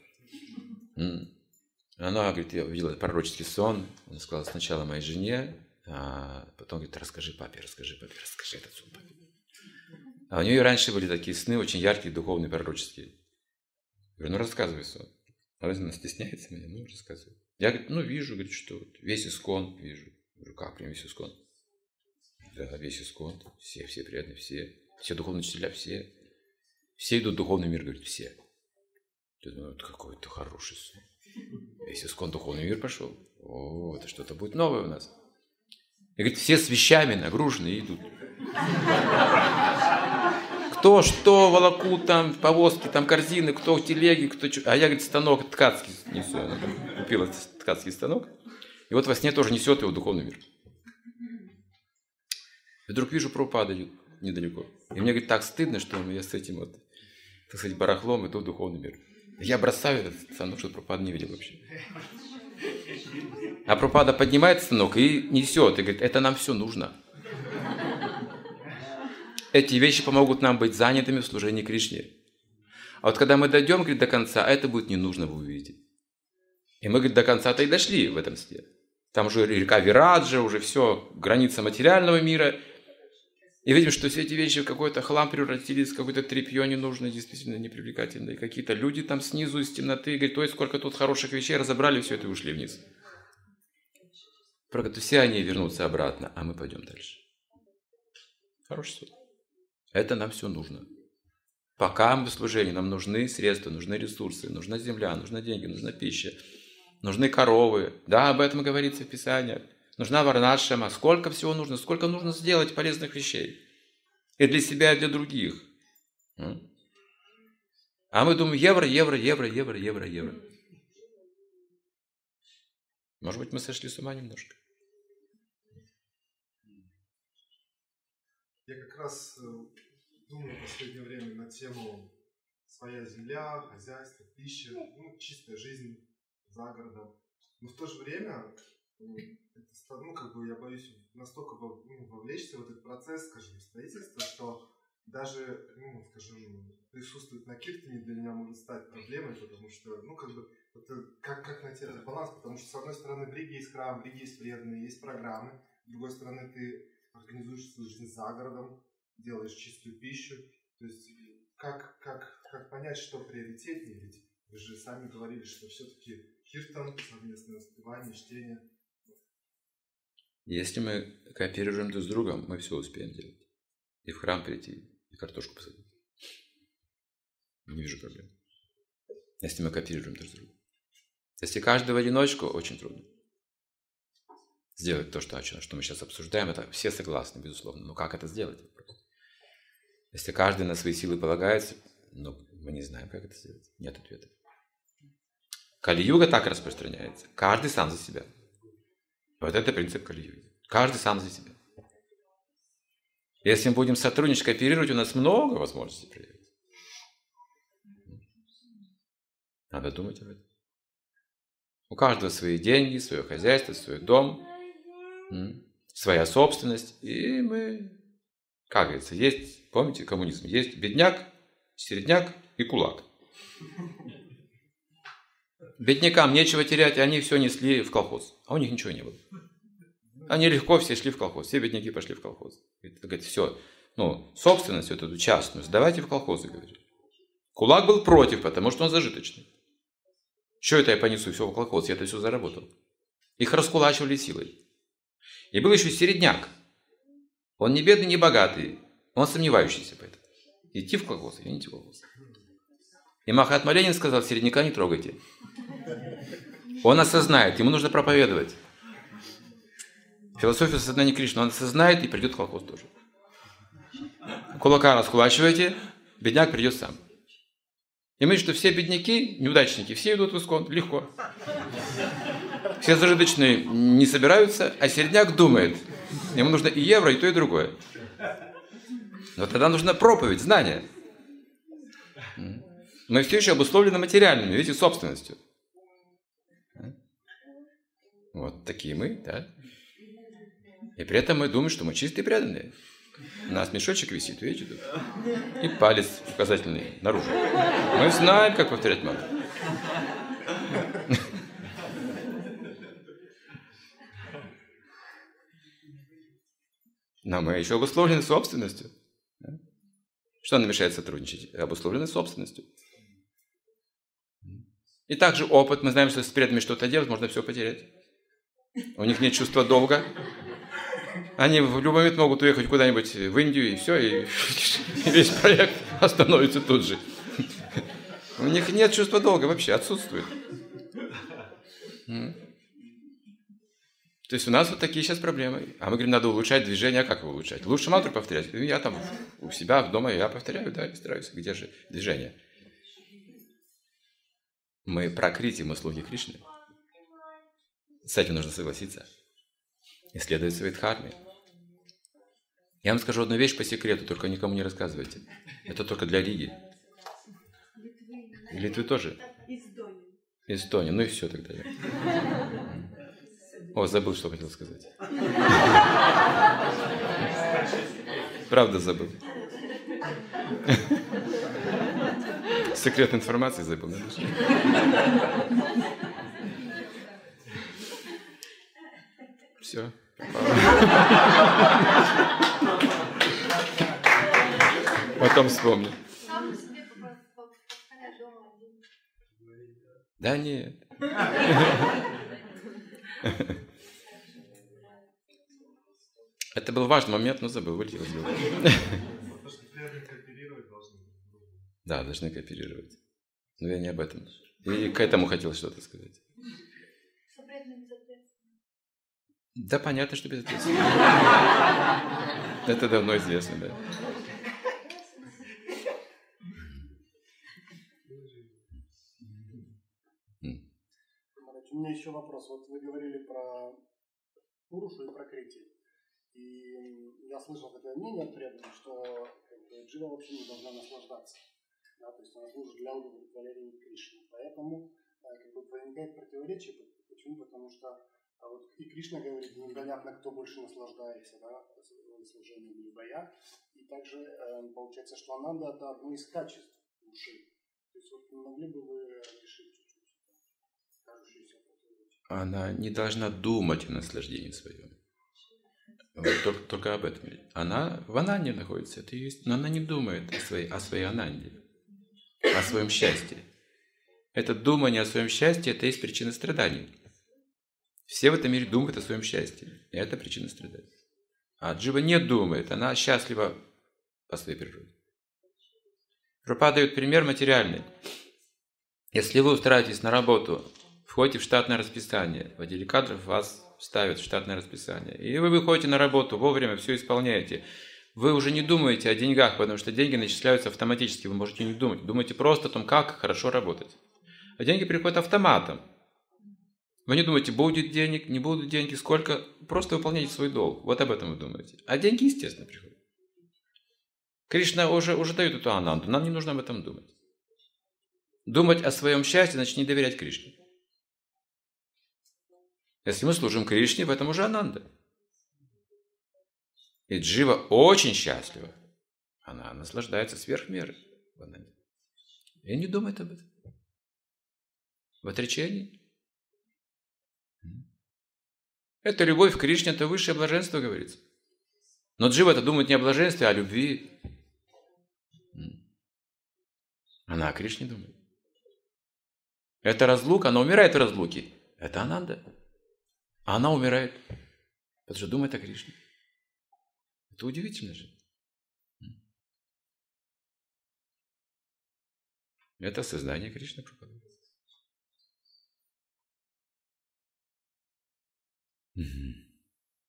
Она говорит, я увидела пророческий сон. Она сказала сначала моей жене, а потом говорит, расскажи папе, расскажи папе, расскажи этот сон папе. А у нее раньше были такие сны, очень яркие, духовные, пророческие. Я говорю, ну рассказывай сон. Она стесняется меня, ну рассказывай. Я говорит, ну вижу, говорит, что весь искон вижу. Я говорю, как прям весь искон? Да, весь искон, все, все преданные, все, все духовные учителя, все. Все идут в духовный мир, говорит, все. Я думаю, вот какой-то хороший сон. Весь искон духовный мир пошел. О, это что-то будет новое у нас. И говорит, все с вещами нагружены идут. Кто что волокут, там, повозки, там, корзины, кто в телеге, кто что. А я, говорит, станок ткацкий несу. Она там купила ткацкий станок. И вот во сне тоже несет его в духовный мир. И вдруг вижу, Прабхупада идет недалеко. И мне, говорит, так стыдно, что я с этим вот, так сказать, барахлом иду в духовный мир. Я бросаю этот станок, что Прабхупада не видел вообще. А Прабхупада поднимает станок и несет. И говорит, это нам все нужно. Эти вещи помогут нам быть занятыми в служении Кришне. А вот когда мы дойдем, говорит, до конца, это будет не нужно, вы увидите. И мы, говорит, до конца-то и дошли в этом сне. Там уже река Вираджа, уже все, граница материального мира. И видим, что все эти вещи в какой-то хлам превратились, в какое-то тряпье ненужное, действительно непривлекательное. Какие-то люди там снизу из темноты, говорят, ой, сколько тут хороших вещей, разобрали все это и ушли вниз. Правда, все они вернутся обратно, а мы пойдем дальше. Хороший суд. Это нам все нужно. Пока мы в служении, нам нужны средства, нужны ресурсы, нужна земля, нужны деньги, нужна пища, нужны коровы. Да, об этом говорится в Писаниях. Нужна варнашрама. Сколько всего нужно, сколько нужно сделать полезных вещей. И для себя, и для других. А мы думаем, евро, евро, евро, евро, евро, евро. Может быть, мы сошли с ума немножко. Я как раз думаю в последнее время на тему своя земля, хозяйство, пища, ну, чистая жизнь за городом. Но в то же время, ну, как бы я боюсь настолько ну, вовлечься в этот процесс, скажем, строительства, что даже, ну, скажем, присутствовать на киртане для меня может стать проблемой, потому что, ну, как бы, это, как, как найти этот баланс, потому что, с одной стороны, в Риге есть храм, в Риге есть преданные, есть программы, с другой стороны, ты организуешь свою жизнь за городом, делаешь чистую пищу, то есть, как, как, как понять, что приоритетнее, ведь вы же сами говорили, что все-таки киртан, совместное воспевание, чтение. Если мы кооперируем друг с другом, мы все успеем делать. И в храм прийти, и картошку посадить. Не вижу проблем. Если мы кооперируем друг с другом. Если каждый в одиночку, очень трудно. Сделать то, что, что мы сейчас обсуждаем, это все согласны, безусловно. Но как это сделать? Если каждый на свои силы полагается, ну, мы не знаем, как это сделать. Нет ответа. Кали-юга так распространяется. Каждый сам за себя. Вот это принцип Кали-юги. Каждый сам за себя. Если мы будем сотрудничать, кооперировать, у нас много возможностей проявится. Надо думать об этом. У каждого свои деньги, свое хозяйство, свой дом, своя собственность. И мы, как говорится, есть, помните, коммунизм, есть бедняк, середняк и кулак. Беднякам нечего терять, они все несли в колхоз, а у них ничего не было. Они легко все шли в колхоз, все бедняки пошли в колхоз. Это, говорит, все, ну, собственность вот эту частную сдавайте в колхозы, говорит. Кулак был против, потому что он зажиточный. Что это я понесу все в колхоз, я это все заработал. Их раскулачивали силой. И был еще середняк. Он не бедный, не богатый, он сомневающийся поэтому. Идти в колхоз или не идти в колхоз. И Махатма Ленин сказал, середняка не трогайте. Он осознает, ему нужно проповедовать. Философия сознания Кришны, он осознает и придет в колхоз тоже. Кулака расхвачиваете, бедняк придет сам. И мы, что все бедняки, неудачники, все идут в ИСККОН, легко. Все зажиточные не собираются, а середняк думает. Ему нужно и евро, и то, и другое. Но тогда нужна проповедь, знание. Мы все еще обусловлены материальными, видите, собственностью. Вот такие мы, да. И при этом мы думаем, что мы чистые и преданные. У нас мешочек висит, видите, тут. И палец указательный наружу. Мы знаем, как повторять мантру. Но мы еще обусловлены собственностью. Что нам мешает сотрудничать? Обусловлены собственностью. И также опыт. Мы знаем, что с преданными что-то делать, можно все потерять. У них нет чувства долга. Они в любой момент могут уехать куда-нибудь в Индию, и все, и весь проект остановится тут же. У них нет чувства долга вообще, отсутствует. То есть у нас вот такие сейчас проблемы. А мы говорим, надо улучшать движение. А как его улучшать? Лучше мантру повторять. Я там у себя дома, я повторяю, да, стараюсь. Где же движение? Мы пракрити, мы слуги Кришны. С этим нужно согласиться. Исследовать свои дхармы. Я вам скажу одну вещь по секрету, только никому не рассказывайте. Это только для Риги. И Литвы тоже? Эстония. Ну и все тогда. О, забыл, что хотел сказать. Правда забыл. Секретной информации забыл. Все. Потом вспомню. Да нет. Это был важный момент, но забыл, вылетел из головы. Да, должны кооперировать. Но я не об этом. И к этому хотел что-то сказать. Да, понятно, что безответственно. Это давно известно, да. У меня еще вопрос. Вот вы говорили про Пурушу и про Крити. И я слышал такое мнение от преданных, что как бы, джива вообще не должна наслаждаться. Да, то есть она служит для удовлетворения Кришны. Поэтому как бы, возникает противоречие. Почему? Потому что а вот и Кришна говорит, непонятно, кто больше наслаждается, да, служением либо я. И также э, получается, что Ананда – это одно из качеств души. То есть вот могли бы вы решить чуть-чуть кажущееся противоречие? Она не должна думать о наслаждении своем. Вот только, только об этом. Она в Ананде находится, это есть, но она не думает о своей, о своей Ананде, о своем счастье. Это думание о своем счастье – это есть причина страданий. Все в этом мире думают о своем счастье. И это причина страданий. А джива не думает, она счастлива по своей природе. Прабхупада дает пример материальный. Если вы устраиваетесь на работу, входите в штатное расписание, в отделе кадров вас ставят в штатное расписание, и вы выходите на работу, вовремя все исполняете, вы уже не думаете о деньгах, потому что деньги начисляются автоматически, вы можете не думать. Думайте просто о том, как хорошо работать. А деньги приходят автоматом. Вы не думаете, будет денег, не будет денег, сколько. Просто выполняйте свой долг. Вот об этом вы думаете. А деньги, естественно, приходят. Кришна уже, уже дает эту ананду. Нам не нужно об этом думать. Думать о своем счастье, значит не доверять Кришне. Если мы служим Кришне, в этом уже ананда. И джива очень счастлива. Она наслаждается сверх меры в ананде. И не думает об этом. В отречении. Это любовь к Кришне, это высшее блаженство, говорится. Но джива это думает не о блаженстве, а о любви. Она о Кришне думает. Это разлука, она умирает в разлуке. Это ананда. А она умирает, потому что думает о Кришне. Это удивительно же. Это сознание Кришны проповедует.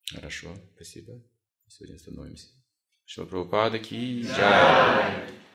Хорошо, спасибо. Сегодня остановимся. Шрила Прабхупада ки джай.